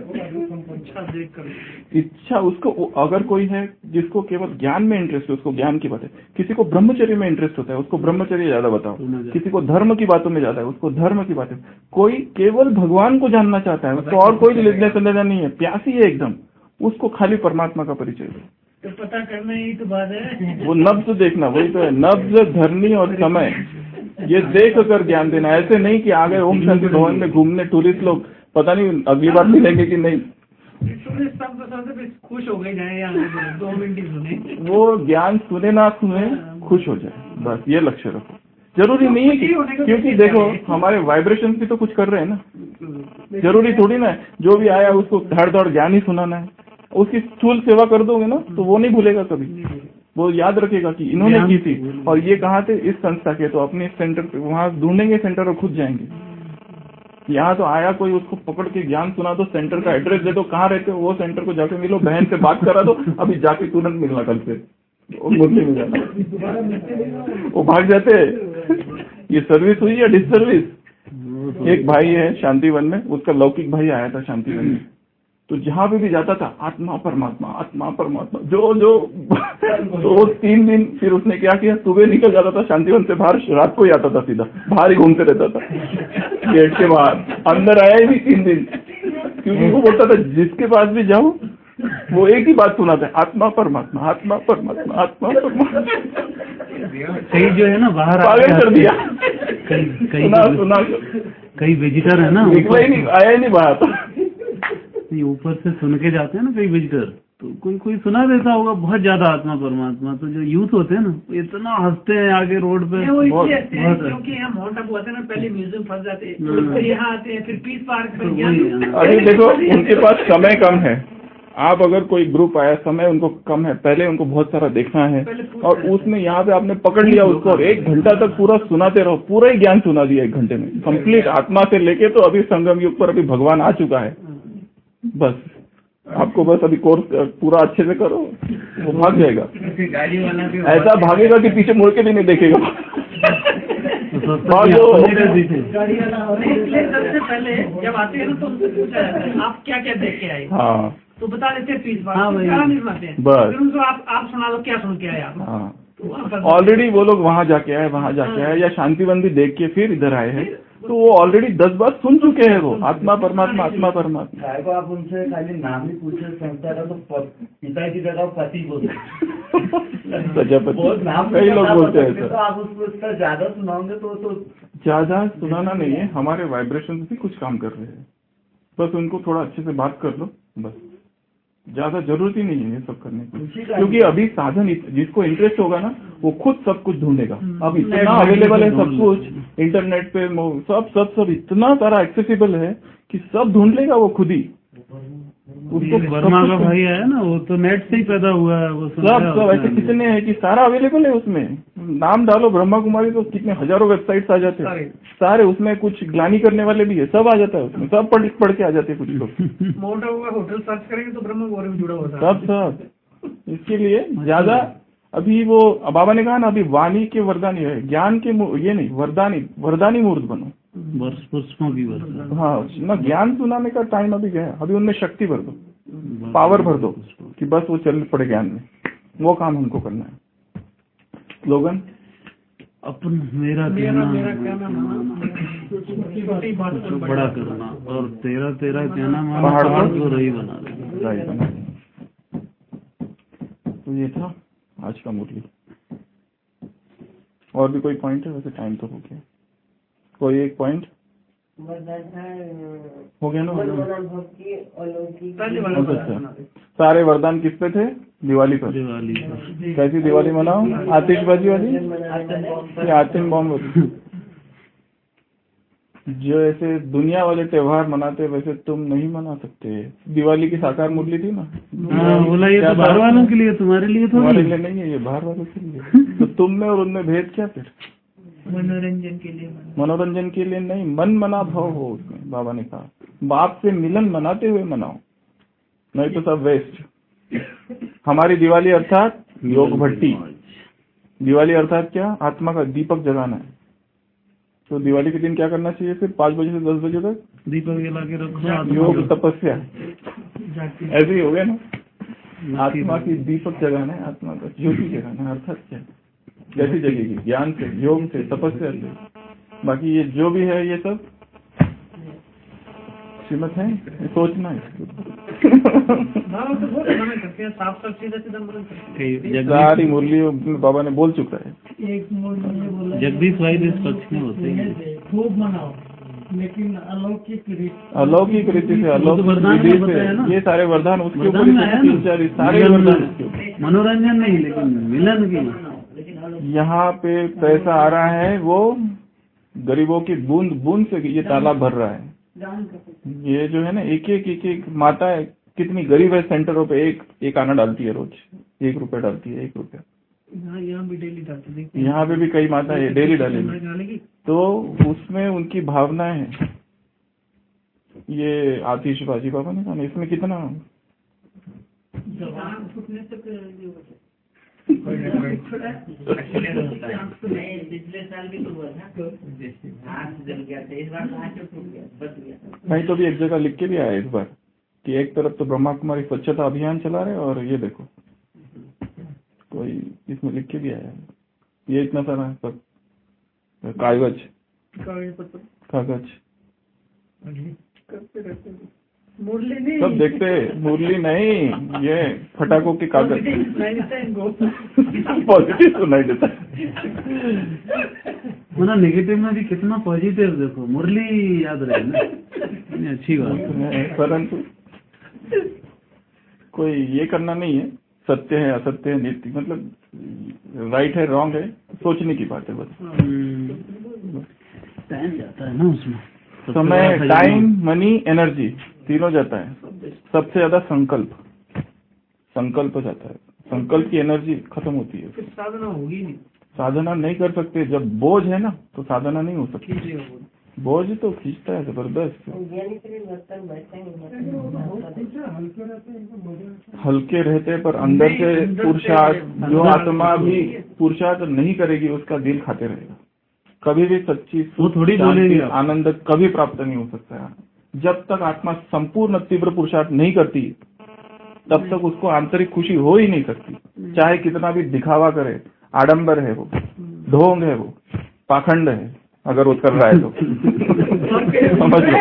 देख कर इच्छा उसको, अगर कोई है जिसको केवल ज्ञान में इंटरेस्ट है, उसको ज्ञान की बातें, किसी को ब्रह्मचर्य में इंटरेस्ट होता है, उसको ब्रह्मचर्य ज्यादा बताओ, किसी को धर्म की बातों में ज्यादा है, उसको धर्म की बातें। कोई केवल भगवान को जानना चाहता है, उसको और कोई लेना देना नहीं है, प्यासी है एकदम, उसको खाली परमात्मा का परिचय दो। तो पता करना ही तो बात है। वो नब्ज देखना, वही तो है, नब्ज, धरनी और समय, ये देख कर ज्ञान देना। ऐसे नहीं कि आ गए ओम शांति भवन में घूमने टूरिस्ट लोग, पता नहीं अगली बार मिलेंगे कि नहीं। टूरिस्ट सब खुश हो गए जाए, यहाँ 2 मिनट ही सुने, वो ज्ञान सुने ना सुने खुश हो जाए, बस ये लक्ष्य रखो। जरूरी नहीं है कि, क्योंकि देखो हमारे वाइब्रेशन भी तो कुछ कर रहे हैं ना, जरूरी थोड़ी ना है जो भी आया उसको धड़ धड़ ज्ञान ही सुनाना है। उसकी स्थूल सेवा कर दोगे ना तो वो नहीं भूलेगा कभी, वो याद रखेगा कि इन्होंने की थी और ये कहाँ थे, इस संस्था के, तो अपने सेंटर पे वहाँ ढूंढेंगे सेंटर और खुद जाएंगे। यहाँ तो आया कोई, उसको पकड़ के ज्ञान सुना दो, सेंटर का एड्रेस दे दो, कहाँ रहते हो वो सेंटर को जाके मिलो, बहन से बात करा दो, अभी जाके तुरंत मिलना कल से, मुरली में जाना, वो भाग जाते हैं। ये सर्विस हुई या डिसर्विस। एक भाई है शांतिवन में, उसका लौकिक भाई आया था शांतिवन में, तो जहाँ पे भी जाता था आत्मा परमात्मा, आत्मा परमात्मा, जो तो 3 दिन फिर उसने क्या किया, सुबह निकल जाता था शांतिवन से बाहर, रात को ही आता था, सीधा बाहर ही घूमते रहता था गेट के बाहर, अंदर आया ही नहीं 3 दिन, क्योंकि वो बोलता था जिसके पास भी जाओ वो एक ही बात सुनाता है, आत्मा परमात्मा, आत्मा परमात्मा, आत्मा परमात्मा। कई जो है ना बाहर पागल कर दिया, सुना कई विजिटर है ना, निकला ही नहीं, आया ही नहीं बाहर। ऊपर से सुन के जाते हैं ना कई विजिटर, तो कोई सुना देता होगा बहुत ज्यादा आत्मा परमात्मा। तो जो यूथ होते हैं ना इतना हंसते हैं आगे रोड पे, क्योंकि यहाँ माउंट आबू आते हैं ना, पहले म्यूजियम फंस जाते हैं, फिर यहाँ आते हैं, फिर पीस पार्क पर। अभी देखो उनके पास समय कम है। आप अगर कोई ग्रुप आया, समय उनको कम है, पहले उनको बहुत सारा देखना है, और उसमें यहाँ पे आपने पकड़ लिया उसको और 1 घंटा तक पूरा सुनाते रहो, पूरा ही ज्ञान सुना दिया 1 घंटे में कंप्लीट, आत्मा से लेके। तो अभी संगम युग पर अभी भगवान आ चुका है, बस आपको बस अभी कोर्स पूरा अच्छे से करो, वो भाग जाएगा। गाड़ी वाला भी ऐसा भागेगा कि पीछे मुड़ के भी नहीं देखेगा। गाड़ी वाला सबसे पहले जब आते हैं ना तो उनसे पूछा जाता है आप क्या क्या देख के आए। हाँ, तो बता देते हैं पीस बार, नहीं सुनाते हैं, बस फिर उनको आप सुना दो क्या सुन के आए आप। हाँ, ऑलरेडी वो लोग वहाँ जाके आए, वहाँ जाके आए, या शांतिवन भी देख के फिर इधर आए हैं, तो वो ऑलरेडी 10 बार सुन चुके हैं। वो आत्मा परमात्मा, आत्मा परमात्मा। को आप उनसे खाली नाम ही पूछे संस्था का तो पिता की जगह पति बोलते प्रजापति, कई लोग बोलते हैं तो सर। आप उसको इसका ज्यादा सुनाओगे तो ज्यादा सुनाना नहीं है, हमारे वाइब्रेशन भी कुछ काम कर रहे हैं, बस उनको थोड़ा अच्छे से बात कर लो, बस ज्यादा जरूरत ही नहीं है ये सब करने की। क्योंकि अभी साधन जिसको इंटरेस्ट होगा ना वो खुद सब कुछ ढूंढेगा। अब इतना अवेलेबल है सब कुछ इंटरनेट पे, सब इतना सारा एक्सेसिबल है कि सब ढूंढ लेगा वो खुद ही। उसको वर्मा का भाई है ना, वो तो नेट से ही पैदा हुआ है। वो सब ऐसे कितने हैं कि सारा अवेलेबल है उसमें। नाम डालो ब्रह्मा कुमारी तो कितने हजारों वेबसाइट्स आ जाते हैं सारे, उसमें कुछ ग्लानी करने वाले भी है, सब आ जाता है उसमें, सब पढ़ के आ जाते हैं कुछ लोग। माउंट आबू का होटल सर्च करेंगे तो ब्रह्मा कुमारी में जुड़ा होता है सब। इसके लिए ज्यादा अभी वो बाबा ने कहा ना, अभी वाणी के वरदानी है, ज्ञान के ये नहीं, वरदानी मूर्त बनो, पुष्पों की वर्षा। हाँ ना, ज्ञान सुनाने का टाइम अभी गया, अभी उनमें शक्ति भर दो, पावर भर दो कि बस वो चल पड़े ज्ञान में। वो काम हमको करना है। स्लोगन मेरा कहना बड़ा करना और तेरा कहना माना पहाड़ को रही बना देना। तो ये था आज का मुरली। और भी कोई पॉइंट है? वैसे टाइम तो हो गया, कोई एक पॉइंट हो गया ना। सारे वरदान किस पे थे? दिवाली पर। कैसी दिवाली मनाओ? आतिशबाजी वाली, आतिश बॉम्ब वाली। जो ऐसे दुनिया वाले त्योहार मनाते वैसे तुम नहीं मना सकते। दिवाली की साकार मुरली थी ना, बोला ये तो बाहर वालों के लिए, तुम्हारे लिए तो तुम्हारे लिए नहीं है, ये बाहर वालों के लिए। तो तुम में और उनमें भेद क्या फिर? मनोरंजन के लिए नहीं, मन मना भाव हो उसमें। बाबा ने कहा बाप से मिलन मनाते हुए मनाओ, नहीं तो सब वेस्ट। हमारी दिवाली अर्थात योग भट्टी। दिवाली अर्थात क्या? आत्मा का दीपक जगाना है। तो दिवाली के दिन क्या करना चाहिए? फिर 5 बजे से 10 बजे तक दीपक जला के रखो, योग तपस्या। ऐसे ही हो गया ना, आत्मा की दीपक जगाना है, आत्मा का ज्योति जगाना है। अर्थात क्या? कैसी जगेगी? ज्ञान से, योग से, तपस्या से। बाकी ये जो भी है ये सब श्रीमत है, सोचना है। सारी मुरली बाबा ने बोल चुका है। एक मुरली बोला जगदीश भाई इस पक्ष में होते हैं, खूब मनाओ, लेकिन अलौकिक रीति से, अलौकिक विधि से। ये सारे वरदान उसके ऊपर, सारे वरदान उसके ऊपर। मनोरंजन नहीं, लेकिन मिलन की। यहाँ पे पैसा आ रहा है, वो गरीबों की बूंद बूंद से ये तालाब भर रहा है। ये जो है ना, एक माता है, कितनी गरीब है, सेंटरों पे एक आना डालती है, रोज 1 रुपया डालती है, 1 रुपया। यहाँ भी डेली डालती है, यहाँ पे भी कई माता है डेली डालेगी। तो उसमें उनकी भावनाएं हैं। ये आतिशबाजी बाबा ने कहा इसमें कितना नहीं, तो भी एक जगह लिख के भी आया इस बार कि एक तरफ तो ब्रह्मा कुमारी स्वच्छता अभियान चला रहे, और ये देखो कोई इसमें लिख के भी आया है। ये इतना सारा सब कागज मुरली नहीं, सब देखते। मुरली नहीं, ये फटाकों के कागज। पॉजिटिव सुनाई देता है। मतलब नेगेटिव में भी कितना पॉजिटिव देखो, मुरली याद रहे ना, अच्छी बात है। परंतु कोई ये करना नहीं है, सत्य है असत्य है नीति, मतलब राइट है रॉन्ग है, सोचने की बात है बस। टाइम जाता है ना उसमें, समय, टाइम, मनी, एनर्जी तीनों जाता है। सबसे ज्यादा संकल्प जाता है। संकल्प की एनर्जी खत्म होती है, फिर साधना होगी नहीं, साधना नहीं कर सकते। जब बोझ है ना तो साधना नहीं हो सकती। बोझ तो खींचता है जबरदस्त। ज्ञानी के लिए बर्तन बैठे हल्के रहते हैं पर अंदर से पुरुषार्थ, जो आत्मा भी पुरुषार्थ नहीं करेगी उसका दिल खाते रहेगा। कभी भी सच्ची वो थोड़ी बोलेंगे आनंद कभी प्राप्त नहीं हो सकता है। जब तक आत्मा संपूर्ण तीव्र पुरुषार्थ नहीं करती तब तक उसको आंतरिक खुशी हो ही नहीं सकती। चाहे कितना भी दिखावा करे, आडंबर है वो, ढोंग है वो, पाखंड है, अगर वो कर रहा है तो समझ लो।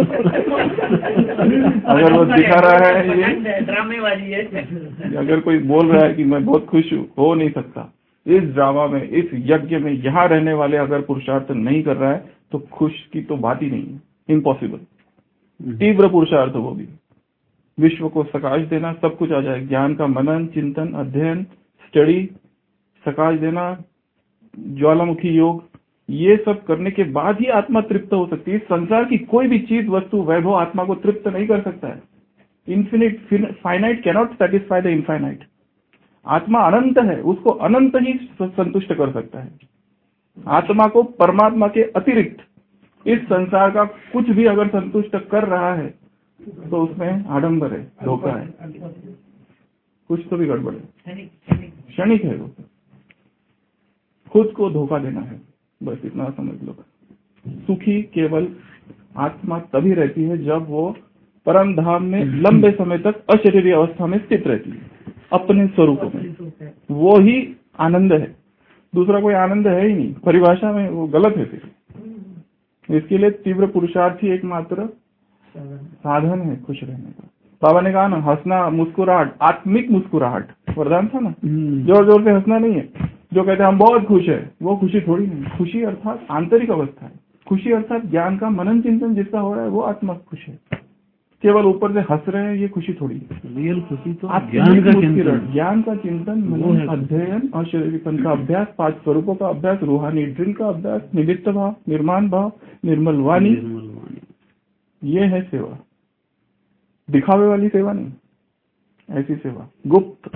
अगर वो दिखा रहा है ये ड्रामेबाजी है, अगर कोई बोल रहा है कि मैं बहुत खुश हूँ, हो नहीं सकता। इस ड्रामा में, इस यज्ञ में यहाँ रहने वाले अगर पुरुषार्थ नहीं कर रहा है तो खुश की तो बात ही नहीं है, इम्पॉसिबल। तीव्र पुरुषार्थ वो भी, विश्व को सकाश देना, सब कुछ आ जाए। ज्ञान का मनन, चिंतन, अध्ययन, स्टडी, सकाश देना, ज्वालामुखी योग, ये सब करने के बाद ही आत्मा तृप्त हो सकती है। संसार की कोई भी चीज, वस्तु, वैभव आत्मा को तृप्त नहीं कर सकता है। Infinite, finite cannot satisfy the infinite. आत्मा अनंत है, उसको अनंत ही संतुष्ट कर सकता है। आत्मा को परमात्मा के अतिरिक्त इस संसार का कुछ भी अगर संतुष्ट कर रहा है तो उसमें आडंबर है, धोखा है, कुछ तो भी गड़बड़ है, क्षणिक है वो, खुद को धोखा देना है, बस इतना समझ लो। सुखी केवल आत्मा तभी रहती है जब वो परम धाम में लंबे समय तक अशरीरी अवस्था में स्थित रहती है, अपने स्वरूप में। वो ही आनंद है, दूसरा कोई आनंद है ही नहीं। परिभाषा में वो गलत है। फिर इसके लिए तीव्र पुरुषार्थ ही एकमात्र साधन है खुश रहने का। बाबा ने कहा ना, हंसना, मुस्कुराहट, आत्मिक मुस्कुराहट वरदान था ना। जोर जोर से हंसना नहीं है। जो कहते हैं हम बहुत खुश है, वो खुशी थोड़ी नहीं। खुशी अर्थात आंतरिक अवस्था है। खुशी अर्थात ज्ञान का मनन चिंतन जिसका हो रहा है वो आत्मा खुश है। केवल ऊपर से हंस रहे हैं ये खुशी थोड़ी है। रियल खुशी तो ज्ञान का चिंतन, ज्ञान का चिंतन, मनन, अध्ययन, अशरीरीपन का अभ्यास, 5 स्वरूपों का अभ्यास, रूहानी ड्रिल का अभ्यास, निमित्त भाव, निर्माण भाव, निर्मल वाणी, ये है सेवा। दिखावे वाली सेवा नहीं, ऐसी सेवा गुप्त।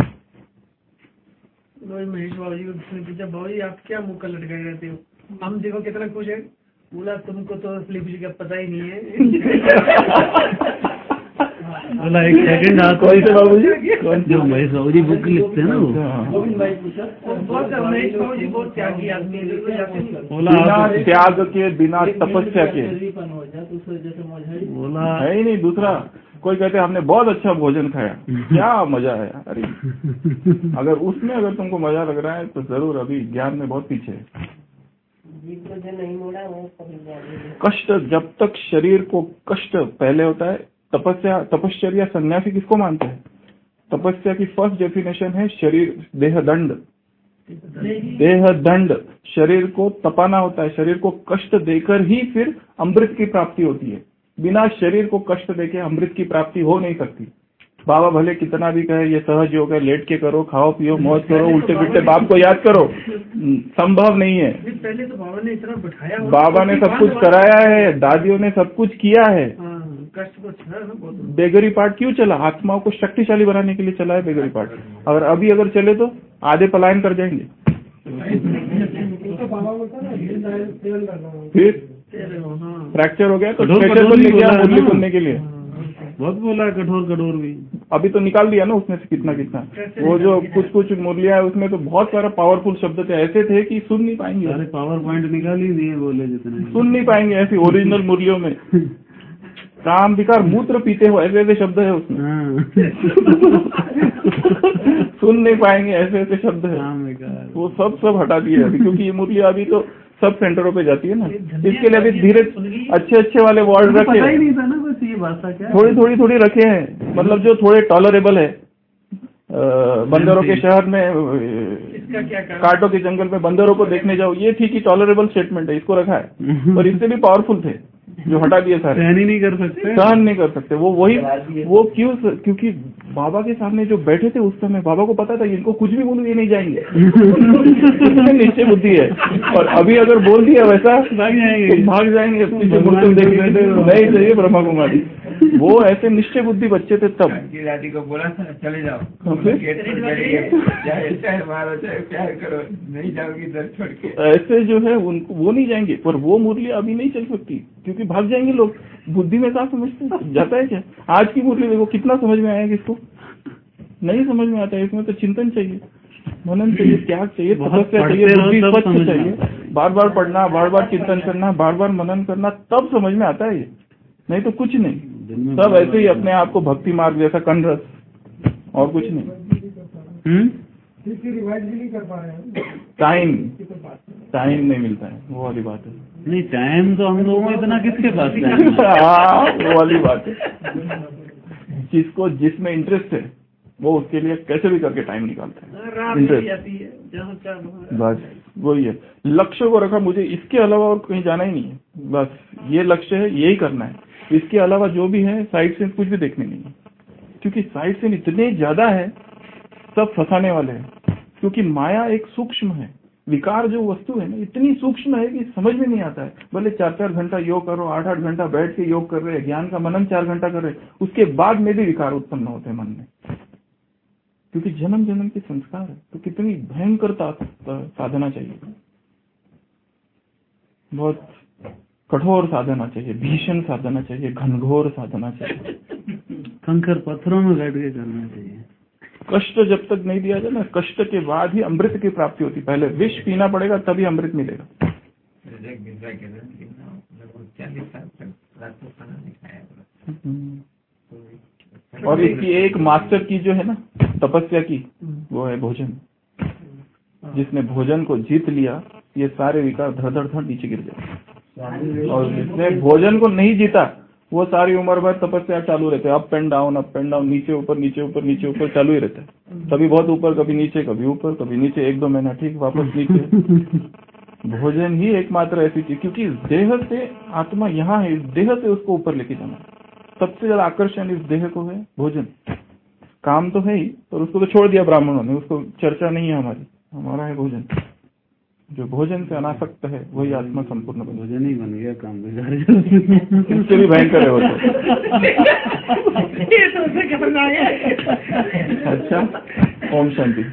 महेश बाबू जी को पूछा, बाबू जी आप क्या मुंह का लटकाए रहते हो, हम देखो कितना खुश है। बोला तुमको तो असली खुशी का पता ही नहीं है। बोला एक सेकंड आप कौन से बाबू जी? जो महेश बाबू जी बुक लिखते हैं ना वो महेश बाबू जी बहुत त्यागी आदमी है। बिना त्याग के, बिना तपस्या के बोला है ही नहीं। दूसरा कोई कहते हमने बहुत अच्छा भोजन खाया, क्या मजा आया। अरे अगर उसमें अगर तुमको मजा लग रहा है तो जरूर अभी ज्ञान में बहुत पीछे है। नहीं मोड़ा वो कष्ट, जब तक शरीर को कष्ट पहले होता है। तपस्या सन्यासी किसको मानते हैं? तपस्या की फर्स्ट डेफिनेशन है शरीर, देह दंड। देह दंड, शरीर को तपाना होता है, शरीर को कष्ट देकर ही फिर अमृत की प्राप्ति होती है। बिना शरीर को कष्ट देके अमृत की प्राप्ति हो नहीं सकती। बाबा भले कितना भी कहे ये सहज योग है, लेट के करो, खाओ पियो, मौज करो, उल्टे पिल्टे बाप को याद करो, संभव नहीं है। पहले तो बाबा ने इतना बिठाया, बाबा ने सब कुछ कराया है, दादियों ने सब कुछ किया है। कष्ट को बेगरी पार्ट क्यों चला? आत्माओं को शक्तिशाली बनाने के लिए चला है बेगरी पार्ट। अगर अभी अगर चले तो आधे पलायन कर जाएंगे। फिर फ्रैक्चर हो गया तो स्ट्रेचर पर लेके आओ मुरली करने के लिए। बहुत बोला कठोर भी। अभी तो निकाल दिया ना उसमें से कितना कितना। वो जो कुछ मुरलियां है उसमें तो बहुत सारा पावरफुल शब्द थे, ऐसे थे कि सुन नहीं पाएंगे। अरे पावर पॉइंट निकाल ही दिए, बोले जितने सुन नहीं पाएंगे ऐसी ओरिजिनल मुरलियों में। काम विकार मूत्र पीते हो ऐसे ऐसे शब्द है उसमें। सुन नहीं पाएंगे ऐसे ऐसे शब्द है। वो सब हटा दिए अभी, क्योंकि ये मुरलियां अभी तो सब सेंटरों पे जाती है ना। इसके लिए अभी धीरे अच्छे वाले वर्ड रखे, पता ही नहीं था ना बस ये भाषा क्या थोड़ी रखे हैं, मतलब जो थोड़े टॉलरेबल है। बंदरों के शहर में, कांटों के जंगल में बंदरों को देखने जाओ, ये ठीक ही टॉलरेबल स्टेटमेंट है, इसको रखा है। और इससे भी पावरफुल थे। जो हटा दिए सारे, सहन ही नहीं कर सकते। सहन नहीं कर सकते। वो क्यों? क्योंकि बाबा के सामने जो बैठे थे उस समय बाबा को पता था इनको कुछ भी बोलूं ये नहीं जाएंगे। निश्चय बुद्धि है। और अभी अगर बोल दिया वैसा भाग जाएंगे पीछे मुड़ते देखेंगे नहीं चाहिए ब्रह्मा कुमारी। वो ऐसे निश्चय बुद्धि बच्चे थे तब। दादी को बोला था चले जाओ, चाहे मारो चाहे प्यार करो, नहीं जाओगी दर छोड़ के। ऐसे जो है उनको वो नहीं जाएंगे, पर वो मुरली अभी नहीं चल सकती क्योंकि भाग जाएंगे लोग। बुद्धि में क्या समझते जाता है क्या? आज की मुरली देखो कितना समझ में आया किसको? नहीं समझ में आता है। इसमें तो चिंतन चाहिए, मनन चाहिए, त्याग चाहिए, तपस्या चाहिए, बुद्धि स्वच्छ चाहिए। बार बार पढ़ना, बार बार चिंतन करना, बार बार मनन करना, तब समझ में आता है ये, नहीं तो कुछ नहीं। सब ऐसे ही अपने आप को भक्ति मार्ग जैसा कनरस और कुछ नहीं। रिवाइज भी नहीं कर पा रहे हैं, टाइम नहीं मिलता है, वो वाली बात है। नहीं टाइम तो हम लोगों को इतना किसके पास है? हाँ वो वाली बात है। जिसको जिसमें इंटरेस्ट है वो उसके लिए कैसे भी करके टाइम निकालता है। इंटरेस्ट बस वही है। लक्ष्य को रखा, मुझे इसके अलावा और कहीं जाना ही नहीं है, बस ये लक्ष्य है, यही करना है। इसके अलावा जो भी है साइड से कुछ भी देखने नहीं है, क्योंकि साइड से इतने ज्यादा है, सब फंसाने वाले हैं। क्योंकि माया एक सूक्ष्म है, विकार जो वस्तु है ना इतनी सूक्ष्म है कि समझ में नहीं आता है। भले 4-4 घंटा योग करो, 8-8 घंटा बैठ के योग कर रहे हैं, ज्ञान का मनन 4 घंटा कर रहे हैं, उसके बाद में भी विकार उत्पन्न होते हैं मन में, क्योंकि जन्म जन्म के संस्कार है। तो कितनी भयंकर साधना चाहिए, बहुत कठोर साधना चाहिए, भीषण साधना चाहिए, घनघोर साधना चाहिए, कंकर पत्थरों में बैठ के करना चाहिए। कष्ट जब तक नहीं दिया जाए ना, कष्ट के बाद ही अमृत की प्राप्ति होती। पहले विष पीना पड़ेगा तभी अमृत मिलेगा। 40 साल तक रात को खाना नहीं खाया। और इसकी एक मास्टर की जो है ना तपस्या की, वो है भोजन। जिसने भोजन को जीत लिया ये सारे विकार धड़ धड़ धड़ नीचे गिर जाए। और जिसने भोजन को नहीं जीता वो सारी उम्र भर तपस्या चालू रहते हैं, अप एंड डाउन, नीचे ऊपर नीचे ऊपर नीचे ऊपर चालू ही रहता है। कभी बहुत ऊपर, कभी नीचे, कभी ऊपर, कभी नीचे, 1-2 महीना ठीक, वापस नीचे। भोजन ही एकमात्र ऐसी चीज, क्योंकि देह से आत्मा यहाँ है, इस देह से उसको ऊपर लेके जाना। सबसे ज्यादा आकर्षण इस देह को है भोजन। काम तो है ही, पर उसको तो छोड़ दिया ब्राह्मणों ने, उसको चर्चा नहीं है हमारी, हमारा है भोजन। जो भोजन से अनासक्त है वही आत्मा संपूर्ण बन। भोजन ही बन गया काम बिगाड़। इससे भी भयंकर है होता। अच्छा, ओम शांति।